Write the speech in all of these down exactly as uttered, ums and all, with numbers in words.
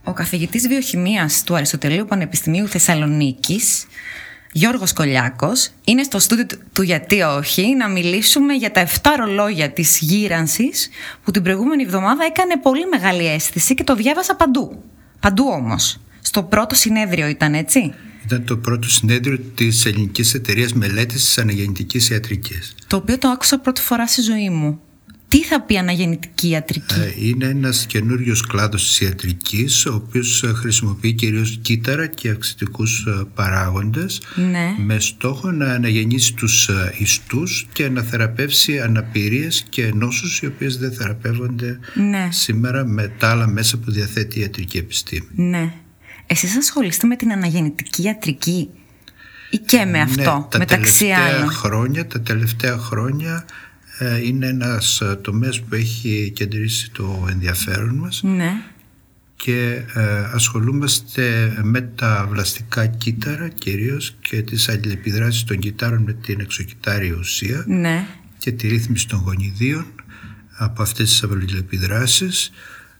ο καθηγητής βιοχημίας του Αριστοτελείου Πανεπιστημίου Θεσσαλονίκης, Γιώργος Κολιάκος, είναι στο στούντιο του «Γιατί όχι» να μιλήσουμε για τα εφτά ρολόγια της γύρανσης που την προηγούμενη εβδομάδα έκανε πολύ μεγάλη αίσθηση και το διάβασα παντού. Παντού όμως. Στο πρώτο συνέδριο ήταν, έτσι? Ήταν το πρώτο συνέδριο της Ελληνικής Εταιρείας Μελέτης της Αναγεννητικής Ιατρικής. Το οποίο το άκουσα πρώτη φορά στη ζωή μου. Τι θα πει αναγεννητική ιατρική? Είναι ένας καινούριος κλάδος της ιατρικής, ο οποίος χρησιμοποιεί κυρίως κύτταρα και αυξητικούς παράγοντες, ναι. με στόχο να αναγεννήσει τους ιστούς και να θεραπεύσει αναπηρίες και νόσους οι οποίες δεν θεραπεύονται ναι. σήμερα με τα άλλα μέσα που διαθέτει η ιατρική επιστήμη. Ναι. Εσείς ασχολείστε με την αναγεννητική ιατρική ή και με αυτό, ναι, τα μεταξύ άλλων? Χρόνια, τα τελευταία χρόνια είναι ένας τομέας που έχει κεντρήσει το ενδιαφέρον μας, ναι. και ε, ασχολούμαστε με τα βλαστικά κύτταρα κυρίως και τις αλληλεπιδράσεις των κυττάρων με την εξωκυτάρια ουσία, ναι. και τη ρύθμιση των γονιδίων από αυτές τις αλληλεπιδράσεις.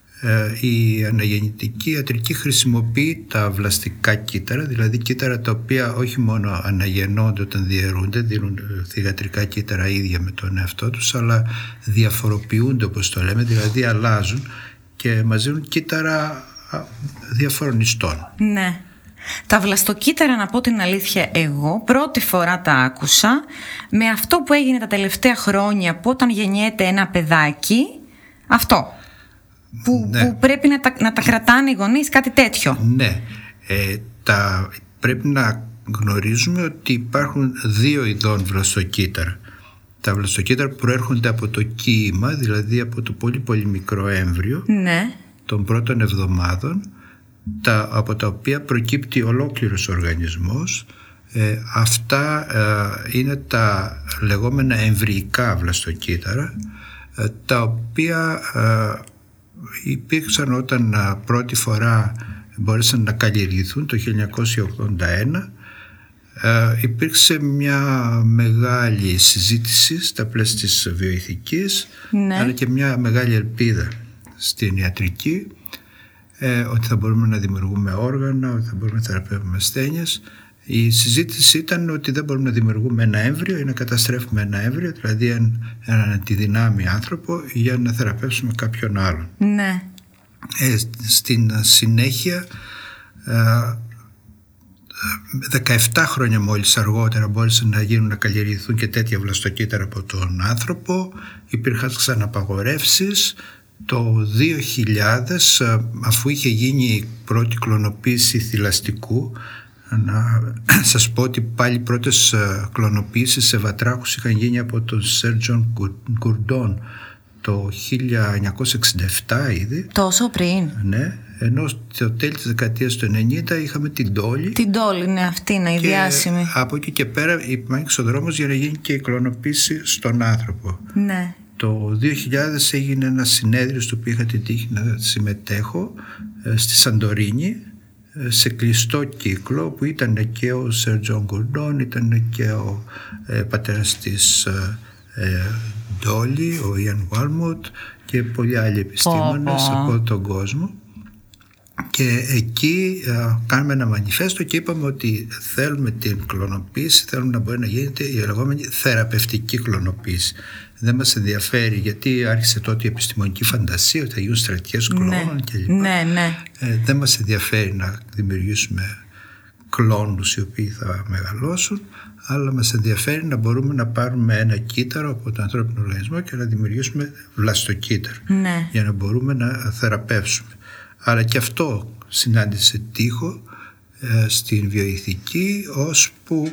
Η αναγεννητική ιατρική χρησιμοποιεί τα βλαστικά κύτταρα, δηλαδή κύτταρα τα οποία όχι μόνο αναγεννώνται όταν διαιρούνται, δίνουν θυγατρικά κύτταρα ίδια με τον εαυτό τους, αλλά διαφοροποιούνται, όπως το λέμε, δηλαδή αλλάζουν και μας δίνουν κύτταρα διαφόρων ιστών. Ναι. Τα βλαστοκύτταρα, να πω την αλήθεια, εγώ πρώτη φορά τα άκουσα με αυτό που έγινε τα τελευταία χρόνια, που όταν γεννιέται ένα παιδάκι, αυτό Που, ναι. που πρέπει να τα, να τα κρατάνε οι γονείς, κάτι τέτοιο. Ναι, ε, τα, πρέπει να γνωρίζουμε ότι υπάρχουν δύο ειδών βλαστοκύτταρα. Τα βλαστοκύτταρα που προέρχονται από το κύημα, δηλαδή από το πολύ πολύ μικρό έμβριο, ναι. των πρώτων εβδομάδων, τα, από τα οποία προκύπτει ολόκληρος οργανισμός. Ε, αυτά ε, είναι τα λεγόμενα εμβρυϊκά βλαστοκύτταρα, ε, τα οποία ε, υπήρξαν όταν πρώτη φορά μπόρεσαν να καλλιεργηθούν το χίλια εννιακόσια ογδόντα ένα. Ε, υπήρξε μια μεγάλη συζήτηση στα πλαίσια της βιοειθικής, ναι. αλλά και μια μεγάλη ελπίδα στην ιατρική, ε, ότι θα μπορούμε να δημιουργούμε όργανα, ότι θα μπορούμε να θεραπεύουμε ασθένειες. Η συζήτηση ήταν ότι δεν μπορούμε να δημιουργούμε ένα έμβριο ή να καταστρέφουμε ένα έμβριο, δηλαδή έναν αντιδυνάμει άνθρωπο, για να θεραπεύσουμε κάποιον άλλον. Ναι. Ε, στην συνέχεια, δεκαεπτά χρόνια μόλις αργότερα, μπόρεσαν να γίνουν, να καλλιεργηθούν και τέτοια βλαστοκύτταρα από τον άνθρωπο. Υπήρχαν ξαναπαγορεύσεις. Το δύο χιλιάδες, αφού είχε γίνει η πρώτη κλωνοποίηση θηλαστικού, να σας πω ότι πάλι οι πρώτες κλωνοποίησεις σε βατράχους είχαν γίνει από τον Σερ Τζον Γκουρντόν το χίλια εννιακόσια εξήντα επτά ήδη. Τόσο πριν? Ναι, ενώ στο τέλη της δεκαετίας του ενενήντα είχαμε την Ντόλι. Την Ντόλι, ναι, αυτή είναι η διάσημη. Από εκεί και πέρα άνοιξε ο δρόμος για να γίνει και η κλωνοποίηση στον άνθρωπο. Ναι. Το δύο χιλιάδες έγινε ένα συνέδριο στο οποίο είχα την τύχη να συμμετέχω, στη Σαντορίνη, σε κλειστό κύκλο, που ήταν και ο Σερ Τζον Γκουρντόν, ήταν και ο ε, πατέρας της ε, Ντόλι, ο Ιαν Βάλμοντ, και πολλοί άλλοι επιστήμονες oh, oh. από τον κόσμο. Και εκεί ε, κάνουμε ένα μανιφέστο και είπαμε ότι θέλουμε την κλωνοποίηση, θέλουμε να μπορεί να γίνεται η λεγόμενη θεραπευτική κλωνοποίηση. Δεν μας ενδιαφέρει, γιατί άρχισε τότε η επιστημονική φαντασία ότι θα γίνουν στρατιές κλώνων ναι, κλπ. Ναι, ναι. Ε, δεν μας ενδιαφέρει να δημιουργήσουμε κλόνους οι οποίοι θα μεγαλώσουν, αλλά μας ενδιαφέρει να μπορούμε να πάρουμε ένα κύτταρο από τον ανθρώπινο οργανισμό και να δημιουργήσουμε βλαστοκύτταρο, ναι. για να μπορούμε να θεραπεύσουμε. Αλλά και αυτό συνάντησε τείχο ε, στην βιοειθική, ώσπου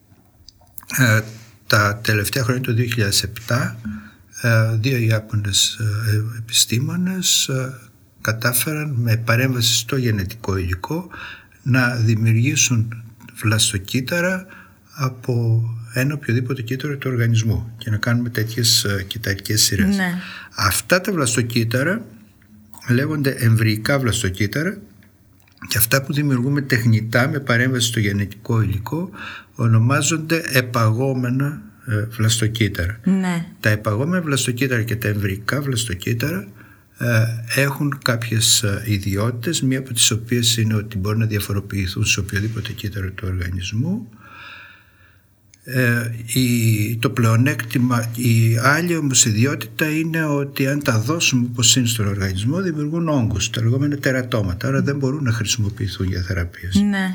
ε, τα τελευταία χρόνια, το δύο χιλιάδες επτά, ε, δύο Ιάπωνες ε, επιστήμονες ε, κατάφεραν με παρέμβαση στο γενετικό υλικό να δημιουργήσουν βλαστοκύτταρα από ένα οποιοδήποτε κύτταρο του οργανισμού και να κάνουμε τέτοιες ε, κυταρικές σειρές. Ναι. Αυτά τα βλαστοκύτταρα λέγονται εμβρυϊκά βλαστοκύτταρα, και αυτά που δημιουργούμε τεχνητά με παρέμβαση στο γενετικό υλικό ονομάζονται επαγόμενα ε, βλαστοκύτταρα. Ναι. Τα επαγόμενα βλαστοκύτταρα και τα εμβρυϊκά βλαστοκύτταρα έχουν κάποιες ιδιότητες, μία από τις οποίες είναι ότι μπορούν να διαφοροποιηθούν σε οποιοδήποτε κύτταρο του οργανισμού. Η, το πλεονέκτημα, η άλλη όμως ιδιότητα είναι ότι αν τα δώσουμε όπως είναι στον οργανισμό δημιουργούν όγκους, τα λεγόμενα τερατώματα, άρα δεν μπορούν να χρησιμοποιηθούν για θεραπείες. Ναι.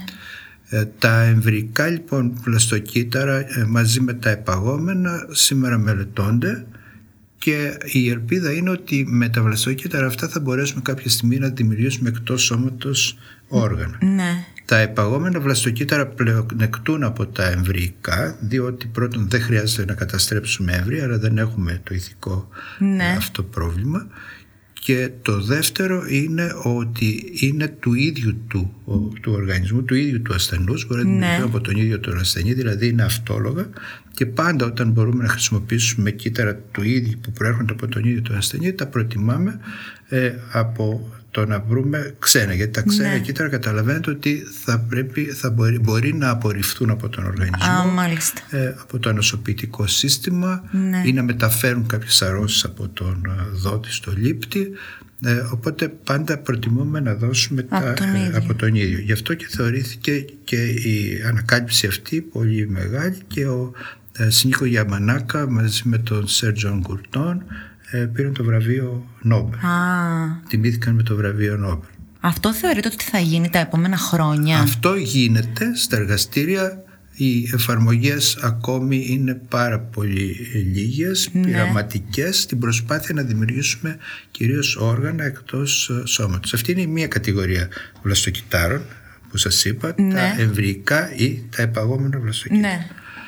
Τα εμβρυϊκά λοιπόν βλαστοκύτταρα μαζί με τα επαγόμενα σήμερα μελετώνται και η ελπίδα είναι ότι με τα βλαστοκύτταρα αυτά θα μπορέσουμε κάποια στιγμή να δημιουργήσουμε εκτός σώματος όργανα. Ναι. Τα επαγόμενα βλαστοκύτταρα πλεονεκτούν από τα εμβρυϊκά, διότι πρώτον δεν χρειάζεται να καταστρέψουμε έμβρια, άρα δεν έχουμε το ηθικό ναι. αυτό πρόβλημα. Και το δεύτερο είναι ότι είναι του ίδιου του, του οργανισμού, του ίδιου του ασθενούς, μπορεί να δημιουργηθούν από τον ίδιο τον ασθενή, δηλαδή είναι αυτόλογα, και πάντα όταν μπορούμε να χρησιμοποιήσουμε κύτταρα του ίδιου που προέρχονται από τον ίδιο τον ασθενή, τα προτιμάμε ε, από το να βρούμε ξένα, γιατί τα ξένα ναι. κύτταρα καταλαβαίνετε ότι θα, πρέπει, θα μπορεί, μπορεί να απορριφθούν από τον οργανισμό, Α, ε, από το ανοσοποιητικό σύστημα ναι. ή να μεταφέρουν κάποιες αρρώσεις από τον δότη στο λήπτη, ε, οπότε πάντα προτιμούμε να δώσουμε από, τα, τον ε, από τον ίδιο. Γι' αυτό και θεωρήθηκε και η ανακάλυψη αυτή πολύ μεγάλη και ο ε, Σνίκο Γιαμανάκα μαζί με τον Σερ Τζον Γκουρντόν πήραν το βραβείο Νόμπελ. Α. Τιμήθηκαν με το βραβείο Νόμπελ. Αυτό θεωρείτε ότι θα γίνει τα επόμενα χρόνια? Αυτό γίνεται στα εργαστήρια. Οι εφαρμογές ακόμη είναι πάρα πολύ λίγες, ναι. πειραματικές, στην προσπάθεια να δημιουργήσουμε κυρίως όργανα εκτός σώματος. Αυτή είναι η μία κατηγορία βλαστοκυττάρων που σας είπα, ναι. τα εμβρυϊκά ή τα επαγόμενα βλαστοκύτταρα. Ναι.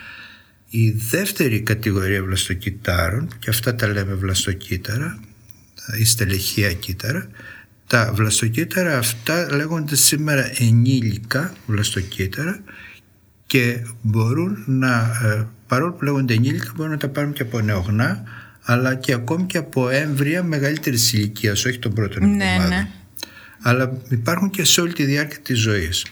Η δεύτερη κατηγορία βλαστοκυττάρων, και αυτά τα λέμε βλαστοκύτταρα ή στελεχεία κύτταρα, τα βλαστοκύτταρα αυτά λέγονται σήμερα ενήλικα βλαστοκύτταρα και μπορούν να, παρόλο που λέγονται ενήλικα, μπορούν να τα πάρουν και από νεογνά, αλλά και ακόμη και από έμβρια μεγαλύτερης ηλικίας, όχι των πρώτων εβδομάδων. Ναι, ναι. Αλλά υπάρχουν και σε όλη τη διάρκεια της ζωής.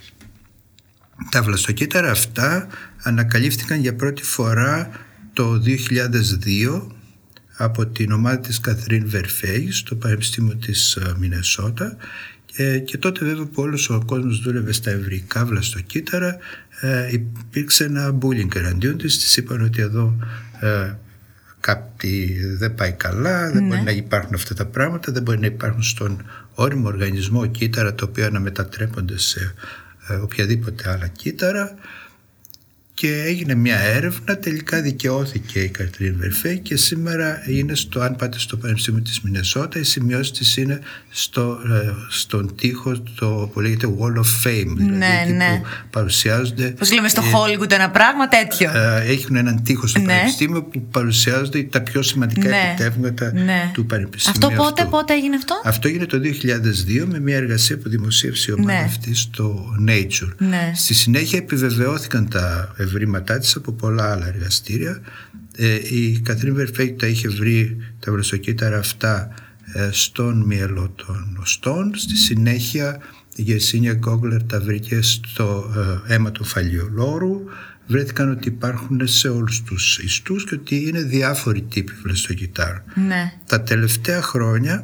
Τα βλαστοκύτταρα αυτά ανακαλύφθηκαν για πρώτη φορά το δύο χιλιάδες δύο από την ομάδα της Καθρίν Βερφέη στο Πανεπιστήμιο της Μινεσότα, και, και τότε βέβαια που όλος ο κόσμος δούλευε στα εμβρυϊκά βλαστοκύτταρα, ε, υπήρξε ένα bullying εναντίον της. Της είπαν ότι εδώ ε, κάτι δεν πάει καλά, δεν ναι. μπορεί να υπάρχουν αυτά τα πράγματα, δεν μπορεί να υπάρχουν στον όριμο οργανισμό κύτταρα τα οποία να μετατρέπονται σε ε, οποιαδήποτε άλλα κύτταρα. Και έγινε μια έρευνα, τελικά δικαιώθηκε η Κατρίν Βερφέη και σήμερα είναι στο, αν πάτε στο Πανεπιστήμιο της Μινεσότα, οι σημειώσεις της είναι στο, στον τοίχο το που λέγεται Wall of Fame, δηλαδή ναι, εκεί ναι. που παρουσιάζονται. Πώς λέμε στο Hollywood ένα πράγμα τέτοιο. Έχουν έναν τοίχο στο ναι. Πανεπιστήμιο που παρουσιάζονται τα πιο σημαντικά ναι. επιτεύγματα ναι. του Πανεπιστημίου. Αυτό πότε, αυτού. πότε έγινε αυτό? Αυτό έγινε το δύο χιλιάδες δύο με μια εργασία που δημοσίευσε η ομάδα ναι. αυτή στο Nature. Ναι. Στη συνέχεια επιβεβαιώθηκαν τα ευρήματά της από πολλά άλλα εργαστήρια. Ε, η Κατρίν Βερφέη τα είχε βρει τα βλαστοκύτταρα αυτά ε, στον μυελό των οστών. Στη συνέχεια η Γερσίνια Γκόγκλερ τα βρήκε στο ε, αίμα του φαλιολόρου. Βρέθηκαν ότι υπάρχουν σε όλους τους ιστούς και ότι είναι διάφοροι τύποι βλαστοκυττάρων. Ναι. Τα τελευταία χρόνια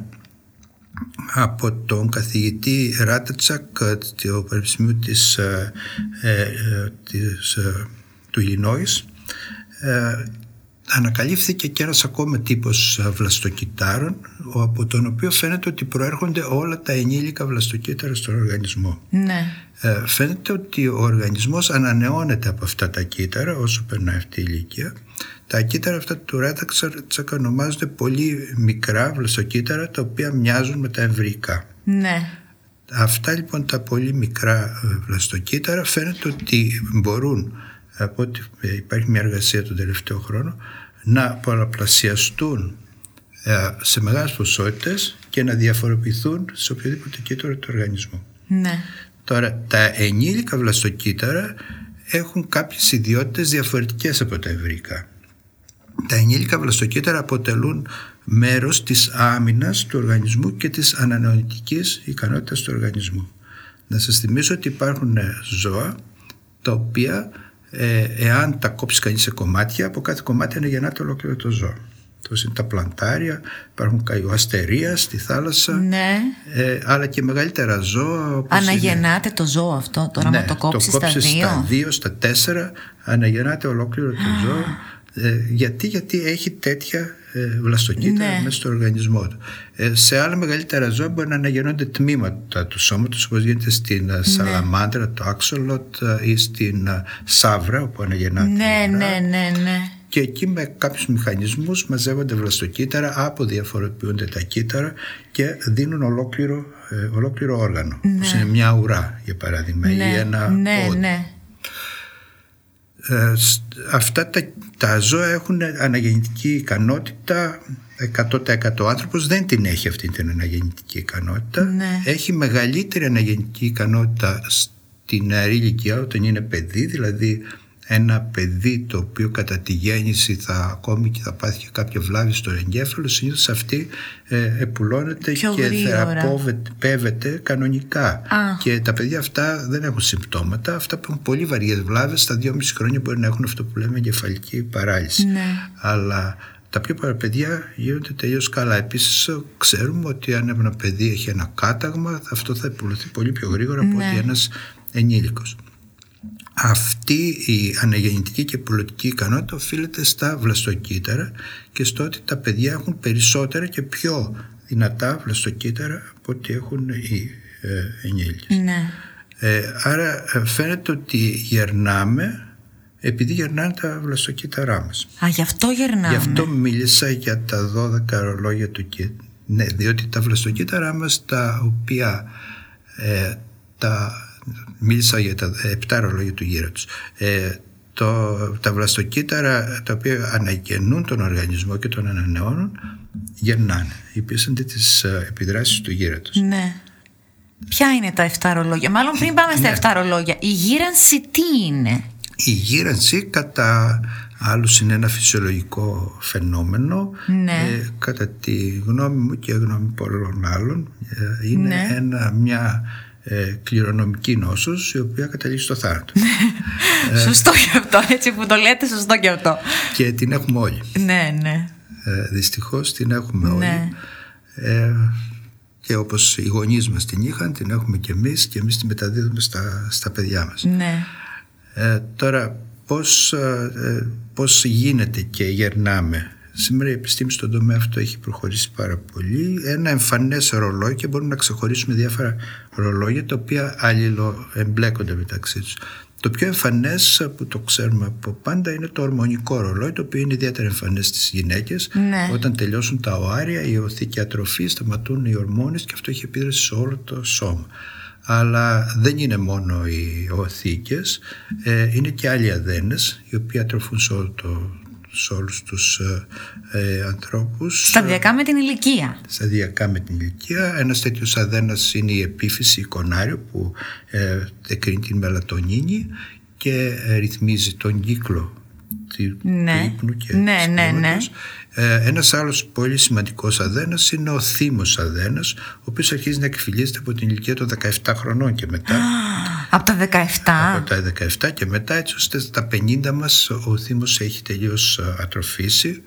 από τον καθηγητή Ράτατσακ του Πανεπιστημίου της, ε, ε, της, ε, του Ιλινόης, ε, ανακαλύφθηκε και ένας ακόμα τύπος βλαστοκυττάρων, από τον οποίο φαίνεται ότι προέρχονται όλα τα ενήλικα βλαστοκύτταρα στον οργανισμό. Ναι. Ε, φαίνεται ότι ο οργανισμός ανανεώνεται από αυτά τα κύτταρα όσο περνάει αυτή η ηλικία. Τα κύτταρα αυτά του Ράταξακ ονομάζονται πολύ μικρά βλαστοκύτταρα, τα οποία μοιάζουν με τα εμβρυϊκά. Ναι. Αυτά λοιπόν τα πολύ μικρά βλαστοκύτταρα φαίνεται ότι μπορούν, από ότι υπάρχει μια εργασία τον τελευταίο χρόνο, να πολλαπλασιαστούν σε μεγάλες ποσότητες και να διαφοροποιηθούν σε οποιοδήποτε κύτταρο του οργανισμού. Ναι. Τώρα, τα ενήλικα βλαστοκύτταρα έχουν κάποιες ιδιότητες διαφορετικές από τα εμβρυϊκά. Τα ενήλικα βλαστοκύτταρα αποτελούν μέρος της άμυνας του οργανισμού και της ανανεωτικής ικανότητας του οργανισμού. Να σας θυμίσω ότι υπάρχουν ζώα τα οποία ε, εάν τα κόψει κανείς σε κομμάτια, από κάθε κομμάτι αναγεννάται ολόκληρο το ζώο. Τόσο είναι τα πλαντάρια, υπάρχουν καϊοαστερία στη θάλασσα, ναι. ε, αλλά και μεγαλύτερα ζώα. Αναγεννάται είναι... το ζώο αυτό τώρα, ναι, με το κόψει στα δύο. Στα δύο, στα τέσσερα, αναγεννάται ολόκληρο το ah. ζώο. Ε, γιατί, γιατί έχει τέτοια ε, βλαστοκύτταρα ναι. μέσα στο οργανισμό του. Ε, σε άλλα μεγαλύτερα ζώα μπορεί να αναγεννώνται τμήματα του σώματος, όπως γίνεται στην ναι. σαλαμάντρα, το άξολοτ, ή στην σαύρα, όπου αναγεννάται. Ναι, ναι, ναι, ναι. Και εκεί με κάποιους μηχανισμούς μαζεύονται βλαστοκύτταρα, αποδιαφοροποιούνται τα κύτταρα και δίνουν ολόκληρο, ε, ολόκληρο όργανο. Ναι. Όπως είναι μια ουρά, για παράδειγμα, ναι. ή ένα ναι, πόδι. Ναι. Ε, αυτά τα, τα ζώα έχουν αναγεννητική ικανότητα εκατό τοις εκατό. Ο άνθρωπος δεν την έχει αυτή την αναγεννητική ικανότητα. Ναι. Έχει μεγαλύτερη αναγεννητική ικανότητα στην νεαρή ηλικία, όταν είναι παιδί, δηλαδή ένα παιδί το οποίο κατά τη γέννηση θα ακόμη και θα πάθει και κάποια βλάβη στο εγκέφαλο, συνήθως αυτή ε, επουλώνεται πιο και θεραπεύεται κανονικά. Α. Και τα παιδιά αυτά δεν έχουν συμπτώματα. Αυτά που έχουν πολύ βαριές βλάβες στα δυόμιση χρόνια μπορεί να έχουν αυτό που λέμε εγκεφαλική παράλυση. Ναι. Αλλά τα πιο πολλά παιδιά γίνονται τελείως καλά. Επίσης ξέρουμε ότι αν ένα παιδί έχει ένα κάταγμα, αυτό θα επουλωθεί πολύ πιο γρήγορα ναι. από ότι ένας ενήλικος. Αυτή η αναγεννητική και πουλωτική ικανότητα οφείλεται στα βλαστοκύτταρα και στο ότι τα παιδιά έχουν περισσότερα και πιο δυνατά βλαστοκύτταρα από ό,τι έχουν οι ε, ενήλικες. Ναι. Ε, άρα φαίνεται ότι γερνάμε επειδή γερνάνε τα βλαστοκύτταρά μας. Α, γι' αυτό γερνάμε. Γι' αυτό μίλησα για τα δώδεκα ρολόγια του κύτταρα. Ναι, διότι τα βλαστοκύτταρά μας, τα οποία ε, τα μίλησα για τα επτά ρολόγια του γύρατος. Ε, το, τα βλαστοκύτταρα τα οποία αναγεννούν τον οργανισμό και τον ανανεώνουν γερνάνε. Υπήρξαν τις επιδράσεις του γύρατος. Ναι. Ποια είναι τα επτά ρολόγια? Μάλλον πριν πάμε στα ναι. επτά ρολόγια, η γύρανση τι είναι? Η γύρανση κατά άλλους είναι ένα φυσιολογικό φαινόμενο. Ναι. Ε, κατά τη γνώμη μου και γνώμη πολλών άλλων ε, είναι ναι. ένα, μια Ε, κληρονομική νόσος η οποία καταλήγει στο θάνατο. ε, σωστό και αυτό, έτσι που το λέτε, σωστό και αυτό. Και την έχουμε όλοι. Ναι, ναι. Ε, δυστυχώς την έχουμε όλοι. Ναι. Ε, και όπως οι γονείς μας την είχαν, την έχουμε και εμείς και εμείς την μεταδίδουμε στα, στα παιδιά μας. Ναι. Ε, τώρα πώς, ε, πώς γίνεται και γερνάμε? Σήμερα η επιστήμη στον τομέα αυτό έχει προχωρήσει πάρα πολύ. Ένα εμφανές ρολόι, και μπορούμε να ξεχωρίσουμε διάφορα ρολόγια τα οποία αλληλοεμπλέκονται μεταξύ τους. Το πιο εμφανές που το ξέρουμε από πάντα είναι το ορμονικό ρολόι, το οποίο είναι ιδιαίτερα εμφανές στις γυναίκες. Ναι. Όταν τελειώσουν τα οάρια, η οθήκη ατροφή, σταματούν οι ορμόνες και αυτό έχει επίδραση σε όλο το σώμα. Αλλά δεν είναι μόνο οι οθήκες, ε, είναι και άλλοι αδένες οι οποίοι ατροφούν σε όλο το σε όλους τους ε, ανθρώπους. Σταδιακά με την ηλικία. Σταδιακά με την ηλικία. Ένας τέτοιος αδένας είναι η επίφυση εικονάριο που ε, εκρίνει την μελατονίνη και ε, ρυθμίζει τον κύκλο του ναι. ύπνου και ναι, ναι, ναι. Ε, ένας άλλος πολύ σημαντικός αδένας είναι ο θύμος αδένας, ο οποίος αρχίζει να εκφυλίζεται από την ηλικία των δεκαεπτά χρονών και μετά. Από τα δεκαεπτά. Από τα δεκαεπτά και μετά, έτσι ώστε στα πενήντα μας ο θύμος έχει τελείως ατροφήσει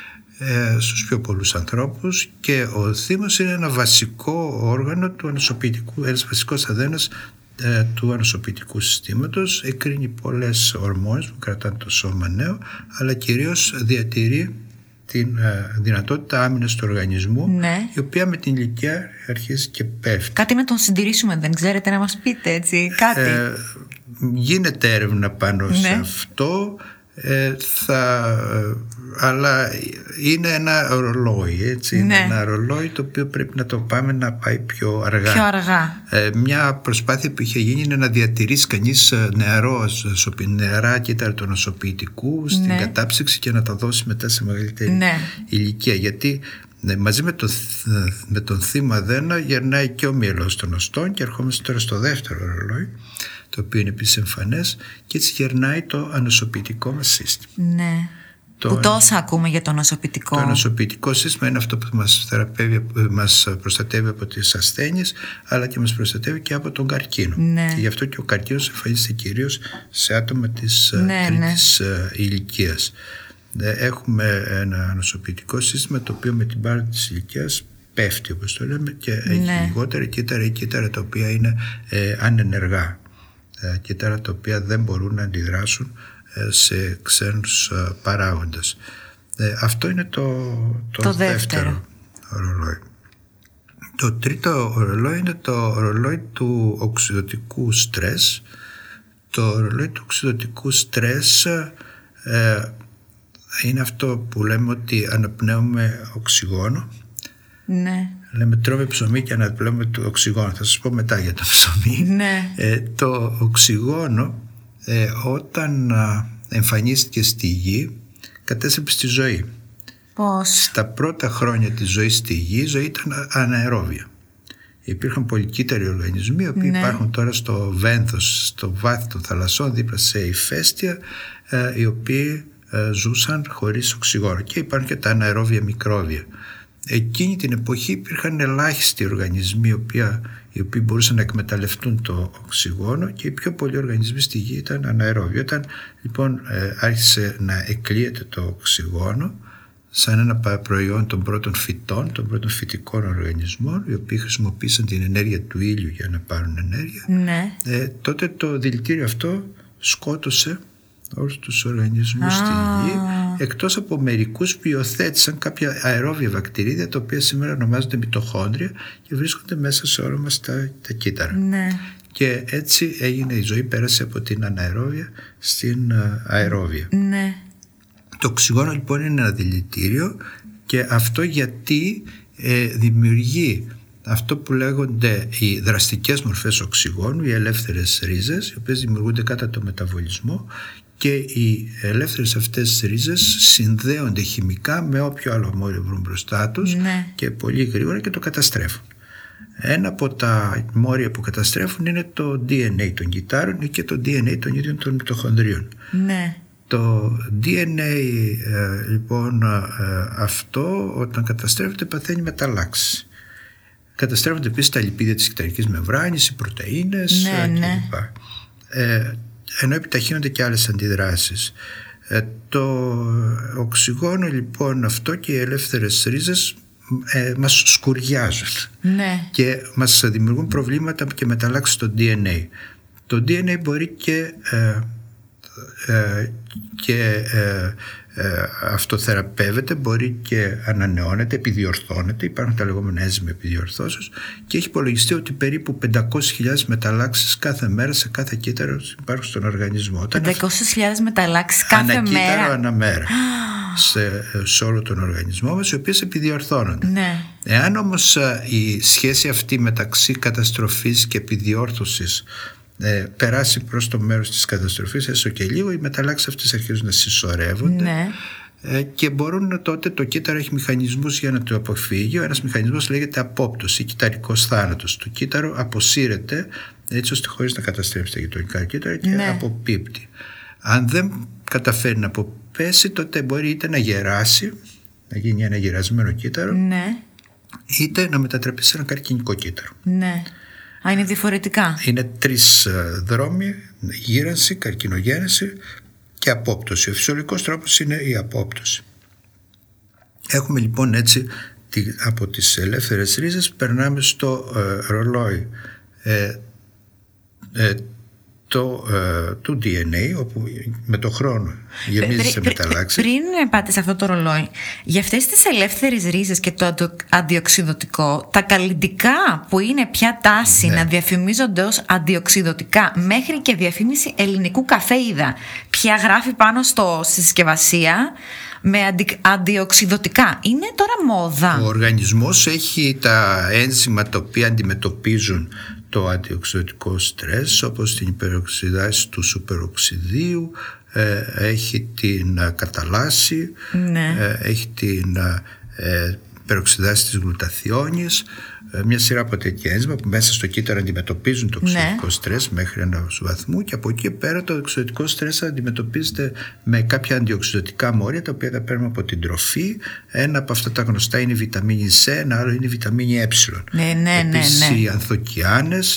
ε, στους πιο πολλούς ανθρώπους, και ο θύμος είναι ένα βασικό όργανο του ανοσοποιητικού, ένας βασικός αδένας ε, του ανοσοποιητικού συστήματος. Εκρίνει πολλές ορμόνες που κρατάνε το σώμα νέο, αλλά κυρίως διατηρεί την ε, δυνατότητα άμυνας του οργανισμού, ναι. η οποία με την ηλικία αρχίζει και πέφτει. Κάτι να τον συντηρήσουμε, δεν ξέρετε να μας πείτε έτσι κάτι? Ε, γίνεται έρευνα πάνω ναι. σε αυτό, ε, θα, αλλά είναι ένα ρολόι, έτσι, ναι. είναι ένα ρολόι το οποίο πρέπει να το πάμε να πάει πιο αργά. Πιο αργά. Ε, μια προσπάθεια που είχε γίνει είναι να διατηρήσει κανείς νεαρό, νεαρά κύτταρα του νοσοποιητικού στην ναι. κατάψυξη και να τα δώσει μετά σε μεγαλύτερη ναι. ηλικία, γιατί ναι, μαζί με, το, με τον θύμα αδένα γερνάει και ο μυελός των οστών, και ερχόμαστε τώρα στο δεύτερο ρολόι, το οποίο είναι επίσης εμφανές, και έτσι γερνάει το ανοσοποιητικό μας σύστημα. Ναι. Το, που τόσα ακούμε για το ανοσοποιητικό. Το ανοσοποιητικό σύστημα είναι αυτό που μας, θεραπεύει, μας προστατεύει από τις ασθένειες, αλλά και μας προστατεύει και από τον καρκίνο. Ναι. Και γι' αυτό και ο καρκίνος εμφανίζεται κυρίως σε άτομα της ναι, τρίτης ναι. ηλικίας. έχουμε ένα νοσοποιητικό σύστημα το οποίο με την πάροδο της ηλικίας πέφτει, όπως το λέμε, και ναι. έχει λιγότερα κύτταρα ή κύτταρα τα οποία είναι ε, ανενεργά, ε, κύτταρα τα οποία δεν μπορούν να αντιδράσουν ε, σε ξένους ε, παράγοντες. Ε, αυτό είναι το, το, το δεύτερο, δεύτερο ρολόι. Το τρίτο ρολόι είναι το ρολόι του οξυδοτικού στρες. Το ρολόι του οξυδοτικού στρες ε, είναι αυτό που λέμε ότι αναπνέουμε οξυγόνο. Ναι. Λέμε τρώμε ψωμί και αναπνέουμε το οξυγόνο. Θα σας πω μετά για το ψωμί. Ναι. Ε, το οξυγόνο ε, όταν α, εμφανίστηκε στη γη κατέστρεψε τη ζωή. Πώς? Στα πρώτα χρόνια της ζωής στη γη η ζωή ήταν αναερόβια. Υπήρχαν πολυκύτταροι οργανισμοί οι οποίοι ναι. υπάρχουν τώρα στο βένθος, στο βάθη των θαλασσών, δίπλα σε ηφαίστεια, ε, οι οποίοι ε, ζούσαν χωρίς οξυγόνο, και υπάρχουν και τα αναερόβια μικρόβια. Εκείνη την εποχή υπήρχαν ελάχιστοι οργανισμοί οι οποίοι, οι οποίοι μπορούσαν να εκμεταλλευτούν το οξυγόνο, και οι πιο πολλοί οργανισμοί στη γη ήταν αναερόβιοι. Όταν λοιπόν ε, άρχισε να εκλείεται το οξυγόνο σαν ένα προϊόν των πρώτων φυτών, των πρώτων φυτικών οργανισμών, οι οποίοι χρησιμοποίησαν την ενέργεια του ήλιου για να πάρουν ενέργεια, ναι. ε, τότε το δηλητήριο αυτό σκότωσε όλους τους οργανισμούς ah. στη γη, εκτός από μερικούς που υιοθέτησαν κάποια αερόβια βακτηρίδια, τα οποία σήμερα ονομάζονται μυτοχόνδρια και βρίσκονται μέσα σε όλα μας τα, τα κύτταρα. Ναι. Και έτσι έγινε η ζωή, πέρασε από την αναερόβια στην αερόβια. Ναι. Το οξυγόνο λοιπόν είναι ένα δηλητήριο, και αυτό γιατί ε, δημιουργεί αυτό που λέγονται οι δραστικές μορφές οξυγόνου, οι ελεύθερες ρίζες, οι οποίες δημιουργούνται κατά το μεταβολισμό, και οι ελεύθερες αυτές ρίζες συνδέονται χημικά με όποιο άλλο μόριο βρουν μπροστά τους, ναι. και πολύ γρήγορα, και το καταστρέφουν. Ένα από τα μόρια που καταστρέφουν είναι το ντι εν έι των κυττάρων ή και το ντι εν έι των ίδιων των μυτοχονδρίων. Ναι. Το ντι εν έι ε, λοιπόν ε, αυτό όταν καταστρέφεται παθαίνει μεταλλάξεις. Καταστρέφονται επίσης τα λιπίδια της κυτταρικής μεμβράνης, οι πρωτεΐνες ναι, κλπ. Ναι. Ε, ενώ επιταχύνονται και άλλες αντιδράσεις. Ε, το οξυγόνο λοιπόν αυτό και οι ελεύθερες ρίζες ε, μας σκουριάζουν, ναι. και μας δημιουργούν προβλήματα και μεταλλάξεις στο ντι εν έι. Το ντι εν έι μπορεί και, ε, ε, και ε, ε, αυτοθεραπεύεται, μπορεί και ανανεώνεται, επιδιορθώνεται. Υπάρχουν τα λεγόμενα ένζημα επιδιορθώσεως, και έχει υπολογιστεί ότι περίπου πεντακόσιες χιλιάδες μεταλλάξεις κάθε μέρα σε κάθε κύτταρο υπάρχουν στον οργανισμό. πεντακόσιες χιλιάδες μεταλλάξεις κάθε μέρα. Ανακύτταρο αναμέρα. Σε, σε όλο τον οργανισμό μας, οι οποίες επιδιορθώνονται. Ναι. Εάν όμως η σχέση αυτή μεταξύ καταστροφής και επιδιόρθωσης ε, περάσει προς το μέρος της καταστροφής έστω και λίγο, οι μεταλλάξεις αυτές αρχίζουν να συσσωρεύονται, ναι. ε, και μπορούν τότε, το κύτταρο έχει μηχανισμούς για να το αποφύγει. Ο ένας μηχανισμός λέγεται απόπτωση ή κυτταρικός θάνατος. Το κύτταρο αποσύρεται έτσι ώστε χωρίς να καταστρέψει τα γειτονικά κύτταρα, και ναι. αποπίπτει. Αν δεν καταφέρει να αποπέσει, τότε μπορεί είτε να γεράσει, να γίνει ένα γερασμένο κύτταρο, ναι. είτε να μετατραπεί σε ένα καρκινικό κύτταρο. Ναι. Α, είναι διαφορετικά. Είναι τρεις δρόμοι: γύρανση, καρκινογένεση και απόπτωση. Ο φυσιολογικός τρόπος είναι η απόπτωση. Έχουμε λοιπόν έτσι από τις ελεύθερες ρίζες περνάμε στο ε, ρολόι ε, ε, το, ε, του ντι εν έι, όπου με το χρόνο γεμίζει σε μεταλλάξεις. Πριν πάτε σε αυτό το ρολόι, για αυτές τις ελεύθερες ρίζες και το αντιοξυδοτικό, τα καλλυντικά που είναι πια τάση ναι. να διαφημίζονται ως αντιοξυδοτικά, μέχρι και διαφήμιση ελληνικού καφέ είδα, πια γράφει πάνω στο, στη συσκευασία με αντι, αντιοξυδοτικά. Είναι τώρα μόδα. Ο οργανισμός έχει τα ένζημα τα οποία αντιμετωπίζουν το αντιοξυδοτικό στρες, όπως την υπεροξιδάση του σουπεροξιδίου, ε, έχει την ε, καταλάση, ναι. ε, έχει την ε, υπεροξιδάση της γλουταθιόνης, ε, μια σειρά από τέτοια ένζημα που μέσα στο κύτταρο αντιμετωπίζουν το οξυδοτικό ναι. στρες μέχρι ενός βαθμού, και από εκεί πέρα το οξυδοτικό στρες αντιμετωπίζεται με κάποια αντιοξυδοτικά μόρια τα οποία τα παίρνουμε από την τροφή. Ένα από αυτά τα γνωστά είναι η βιταμίνη C, ένα άλλο είναι η βιταμίνη Ε. Ναι, ναι, Επίσης ναι, ναι. οι ανθοκιάνες,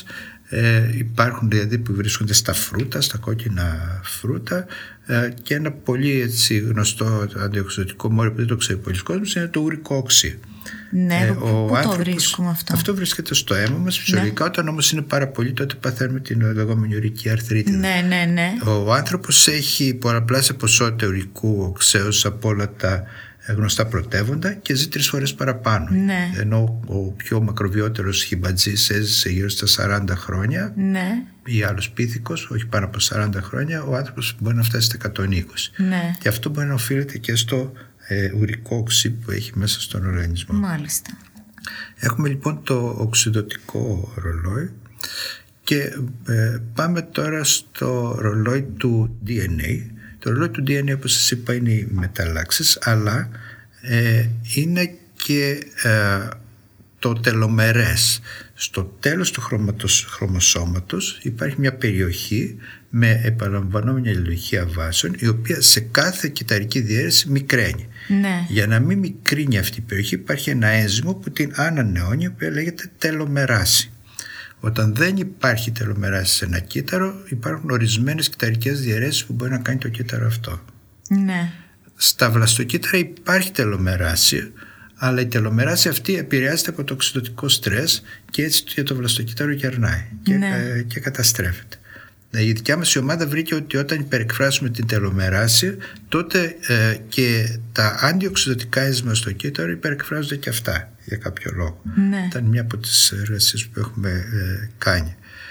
Ε, υπάρχουν δηλαδή που βρίσκονται στα φρούτα, στα κόκκινα φρούτα, ε, και ένα πολύ έτσι γνωστό αντιοξυδοτικό μόριο που δεν το ξέρει πολλοί κόσμος είναι το ουρικό οξύ. Ναι, ε, ο πού άνθρωπος, το βρίσκουμε αυτό? Αυτό βρίσκεται στο αίμα μας φυσιολογικά, ναι. Όταν όμως είναι πάρα πολύ, τότε παθαίνουμε την λεγόμενη ουρική αρθρίτιδα. Ναι, ναι, ναι. Ο άνθρωπος έχει πολλαπλάσια ποσότητα ουρικού οξέως από όλα τα γνωστά πρωτεύοντα και ζει τρεις φορές παραπάνω. Ναι. Ενώ ο πιο μακροβιότερος χιμπατζής έζησε γύρω στα σαράντα χρόνια, ναι. Ή άλλος πίθηκος, όχι πάνω από σαράντα χρόνια, ο άνθρωπος μπορεί να φτάσει στα εκατόν είκοσι. Ναι. Και αυτό μπορεί να οφείλεται και στο ε, ουρικό οξύ που έχει μέσα στον οργανισμό. Μάλιστα. Έχουμε λοιπόν το οξυδοτικό ρολόι και ε, πάμε τώρα στο ρολόι του ντι εν έι. Το ρολόι του ντι εν έι, όπως σας είπα, είναι οι μεταλλάξεις, αλλά ε, είναι και ε, το τελομερές. Στο τέλος του χρωμοσώματος υπάρχει μια περιοχή με επαναλαμβανόμενη αλληλουχία βάσεων, η οποία σε κάθε κυταρική διαίρεση μικραίνει. Ναι. Για να μην μικρύνει αυτή η περιοχή υπάρχει ένα ένζυμο που την ανανεώνει, που λέγεται τελομεράση. Όταν δεν υπάρχει τελομεράση σε ένα κύτταρο, υπάρχουν ορισμένες κυταρικές διαιρέσεις που μπορεί να κάνει το κύτταρο αυτό. Ναι. Στα βλαστοκύτταρα υπάρχει τελομεράση, αλλά η τελομεράση αυτή επηρεάζεται από το οξυδοτικό στρες και έτσι για το βλαστοκύτταρο γερνάει και, ναι. ε, και καταστρέφεται. Η δικιά μας η ομάδα βρήκε ότι όταν υπερεκφράσουμε την τελομεράση, τότε ε, και τα αντιοξυδοτικά ένζημα στο κύτταρο υπερεκφράζονται και αυτά για κάποιο λόγο. Ναι. Ήταν μια από τις εργασίες που έχουμε ε, κάνει.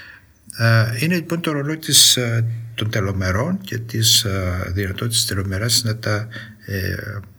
Ε, είναι λοιπόν το ρολόι της, ε, των τελομερών και της ε, δυνατότητας της τελομεράσης να, τα, ε,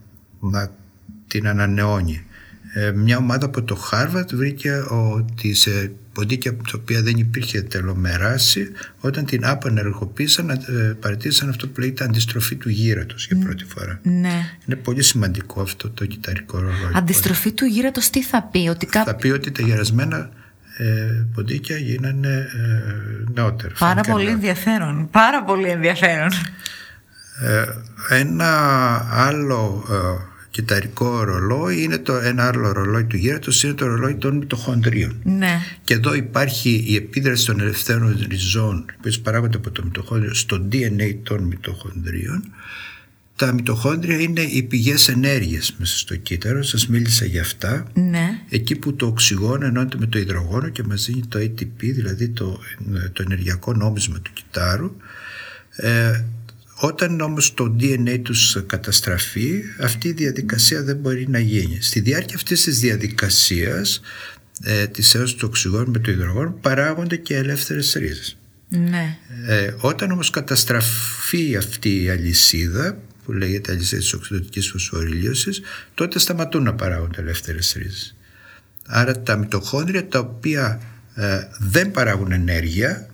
να την ανανεώνει. Ε, μια ομάδα από το Χάρβαρντ βρήκε ότι σε ποντίκια από τα οποία δεν υπήρχε τελομεράση, όταν την απενεργοποίησαν, ε, παρατήρησαν αυτό που λέγεται αντιστροφή του γύρατος για πρώτη φορά. Ναι. Είναι πολύ σημαντικό αυτό το κυταρικό ρολόι. Αντιστροφή του γύρατος τι θα πει? Ότι κά... Θα πει ότι τα γερασμένα ε, ποντίκια γίνανε ε, νεότερα. Πάρα πολύ νεότερα. ενδιαφέρον. Πάρα πολύ ενδιαφέρον. Ε, ένα άλλο ε, κυταρικό ρολόι είναι το, ένα άλλο ρολόι του γύρατος είναι το ρολόι των μυτοχονδρίων. Ναι. Και εδώ υπάρχει η επίδραση των ελευθέρων ριζών που παράγονται από το μυτοχόνδριο στο ντι εν έι των μυτοχονδρίων. Τα μυτοχόνδρια είναι οι πηγές ενέργειας μέσα στο κύτταρο, σας μίλησα για αυτά. Ναι. Εκεί που το οξυγόνο ενώνεται με το υδρογόνο και μας δίνει το έι τι πι, δηλαδή το, το ενεργειακό νόμισμα του κυττάρου. Ε, Όταν όμως το ντι εν έι τους καταστραφεί, αυτή η διαδικασία δεν μπορεί να γίνει. Στη διάρκεια αυτής της διαδικασίας ε, της ένωσης του οξυγόνου με το υδρογόνο παράγονται και ελεύθερες ρίζες. Ναι. Ε, όταν όμως καταστραφεί αυτή η αλυσίδα, που λέγεται αλυσίδα της οξυδοτικής φωσφορυλίωσης, τότε σταματούν να παράγονται ελεύθερες ρίζες. Άρα τα μυτοχόνδρια τα οποία ε, δεν παράγουν ενέργεια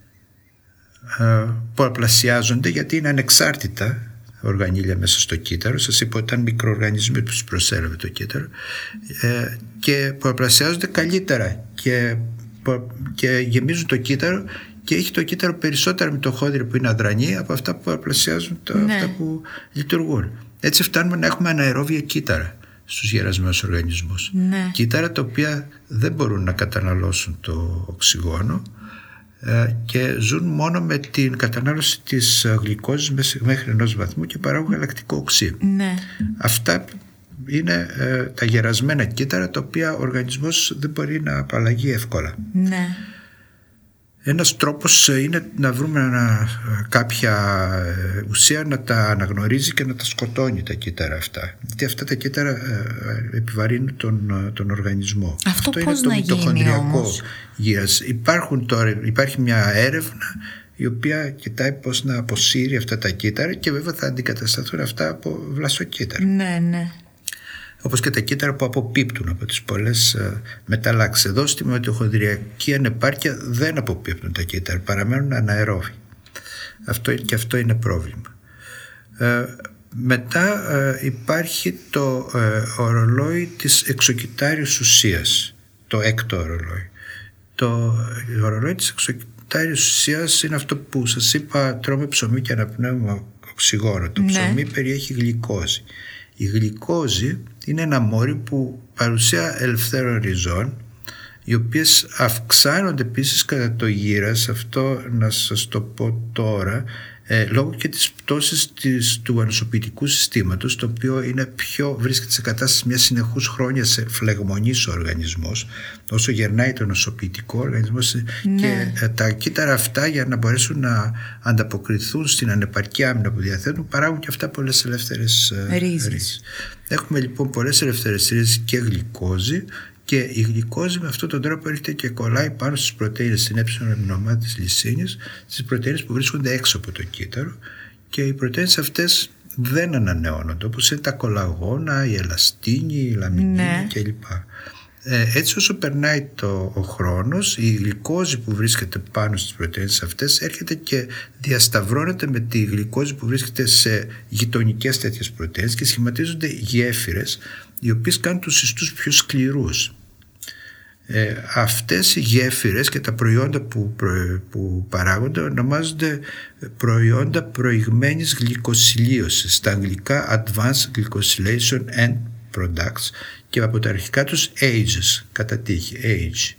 πολλαπλασιάζονται γιατί είναι ανεξάρτητα οργανίλια μέσα στο κύτταρο. Σας είπα ότι ήταν μικροοργανισμοί που τους προσέλαβε το κύτταρο, ε, και πολλαπλασιάζονται καλύτερα και, και γεμίζουν το κύτταρο και έχει το κύτταρο περισσότερα μυτοχόνδρια που είναι αδρανή από αυτά που πολλαπλασιάζουν τα, ναι. αυτά που λειτουργούν. Έτσι φτάνουμε να έχουμε αναερόβια κύτταρα στους γερασμένους οργανισμούς. Ναι. Κύτταρα τα οποία δεν μπορούν να καταναλώσουν το οξυγόνο και ζουν μόνο με την κατανάλωση της γλυκόζης μέχρι ενός βαθμού και παράγουν γαλακτικό οξύ. Ναι. Αυτά είναι ε, τα γερασμένα κύτταρα τα οποία ο οργανισμός δεν μπορεί να απαλλαγεί εύκολα. Ναι. Ένας τρόπος είναι να βρούμε ένα, κάποια ουσία να τα αναγνωρίζει και να τα σκοτώνει τα κύτταρα αυτά. Γιατί αυτά τα κύτταρα ε, επιβαρύνουν τον, τον οργανισμό. Αυτό, Αυτό πώς είναι το να μυτοχονδριακό γύρας. Υπάρχουν τώρα, υπάρχει μια έρευνα η οποία κοιτάει πώς να αποσύρει αυτά τα κύτταρα και βέβαια θα αντικατασταθούν αυτά από βλαστοκύτταρα. Ναι, ναι. Όπως και τα κύτταρα που αποπίπτουν από τις πολλές uh, μεταλλάξεις. Εδώ στη μυτοχονδριακή ανεπάρκεια δεν αποπίπτουν τα κύτταρα, παραμένουν αναερόβοι. Αυτό, και αυτό είναι πρόβλημα. Uh, μετά uh, υπάρχει το uh, ορολόι της εξωκυτάριους ουσίας, το έκτο ορολόι. Το ορολόι της εξωκυτάριους ουσίας είναι αυτό που σας είπα, τρώμε ψωμί και αναπνέουμε οξυγόνο. Το ναι. ψωμί περιέχει γλυκόζη. Η γλυκόζη είναι ένα μόρι που παρουσία ελευθέρων ριζών οι οποίες αυξάνονται επίσης κατά το γύρας. Αυτό να σας το πω τώρα, ε, λόγω και της πτώσης της, του ανοσοποιητικού συστήματος, το οποίο είναι πιο, βρίσκεται σε κατάσταση μια συνεχούς χρόνια σε φλεγμονής ο οργανισμός. Όσο γερνάει το ανοσοποιητικό οργανισμός, ναι. και ε, τα κύτταρα αυτά, για να μπορέσουν να ανταποκριθούν στην ανεπαρκή άμυνα που διαθέτουν, παράγουν και αυτά πολλές ελεύθερες ε, ρίζες. Έχουμε λοιπόν πολλές ελεύθερες ρίζες και γλυκόζη, και η γλυκόζη με αυτόν τον τρόπο έρχεται και κολλάει πάνω στις πρωτεΐνες, στην έψιλον αμινομάδα της λυσίνης, στις πρωτεΐνες που βρίσκονται έξω από το κύτταρο, και οι πρωτεΐνες αυτές δεν ανανεώνονται, όπως είναι τα κολαγόνα, η ελαστίνη, η λαμινίνη, ναι. κλπ. Ε, έτσι όσο περνάει το, ο χρόνος, η γλυκόζη που βρίσκεται πάνω στις πρωτεΐνες αυτές έρχεται και διασταυρώνεται με τη γλυκόζη που βρίσκεται σε γειτονικές τέτοιες πρωτεΐνες και σχηματίζονται γέφυρες, οι οποίες κάνουν τους ιστούς πιο σκληρούς. Ε, αυτές οι γέφυρες και τα προϊόντα που, προ, που παράγονται ονομάζονται προϊόντα προηγμένης γλυκοσυλίωσης, στα αγγλικά Advanced Glycosylation End Products, και από τα αρχικά τους ages, κατά τύχη, age.